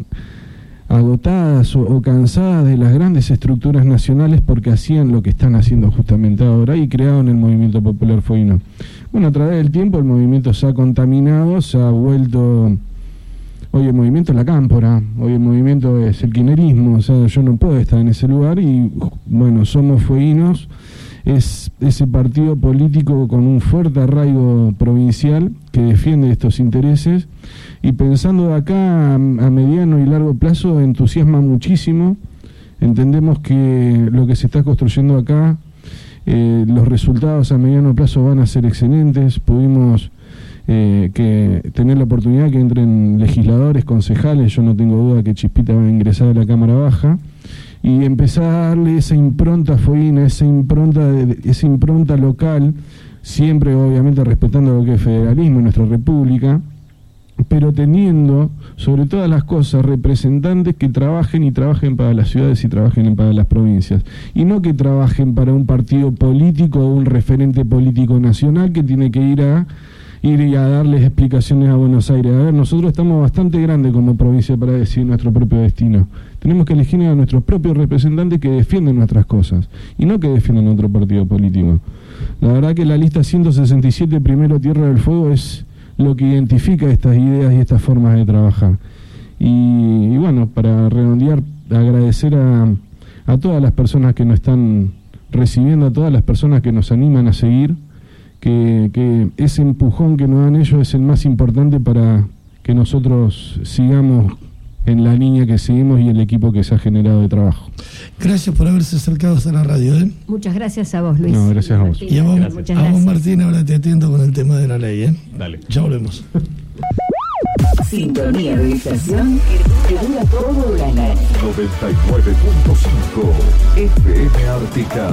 agotadas o, o cansadas de las grandes estructuras nacionales porque hacían lo que están haciendo justamente ahora, y crearon el movimiento popular fueguino. Bueno, a través del tiempo el movimiento se ha contaminado, se ha vuelto... Hoy el movimiento es la cámpora, hoy el movimiento es el kirchnerismo, o sea, yo no puedo estar en ese lugar, y bueno, Somos Fueguinos es ese partido político con un fuerte arraigo provincial que defiende estos intereses, y pensando de acá a, a mediano y largo plazo entusiasma muchísimo. Entendemos que lo que se está construyendo acá, eh, los resultados a mediano plazo van a ser excelentes. Pudimos eh, que tener la oportunidad que entren legisladores, concejales, yo no tengo duda que Chispita va a ingresar a la Cámara Baja, y empezar a darle esa impronta fueguina, esa impronta, de, esa impronta local, siempre obviamente respetando lo que es federalismo en nuestra república, pero teniendo sobre todas las cosas representantes que trabajen y trabajen para las ciudades y trabajen para las provincias, y no que trabajen para un partido político o un referente político nacional que tiene que ir a ir y a darles explicaciones a Buenos Aires. A ver, nosotros estamos bastante grandes como provincia para decidir nuestro propio destino. Tenemos que elegir a nuestros propios representantes que defienden nuestras cosas y no que defiendan otro partido político. La verdad que la lista ciento sesenta y siete, primero Tierra del Fuego, es lo que identifica estas ideas y estas formas de trabajar. Y, y bueno, para redondear, agradecer a, a todas las personas que nos están recibiendo, a todas las personas que nos animan a seguir, que, que ese empujón que nos dan ellos es el más importante para que nosotros sigamos en la línea que seguimos y el equipo que se ha generado de trabajo. Gracias por haberse acercado hasta la radio, ¿eh? Muchas gracias a vos, Luis. No, gracias a vos. Martín, Y a vos, Gracias. muchas a vos, gracias. Martín, ahora te atiendo con el tema de la ley, ¿eh? Dale. Ya volvemos. Sintonía de estación que dura todo el año. noventa y nueve punto cinco F M Ártica.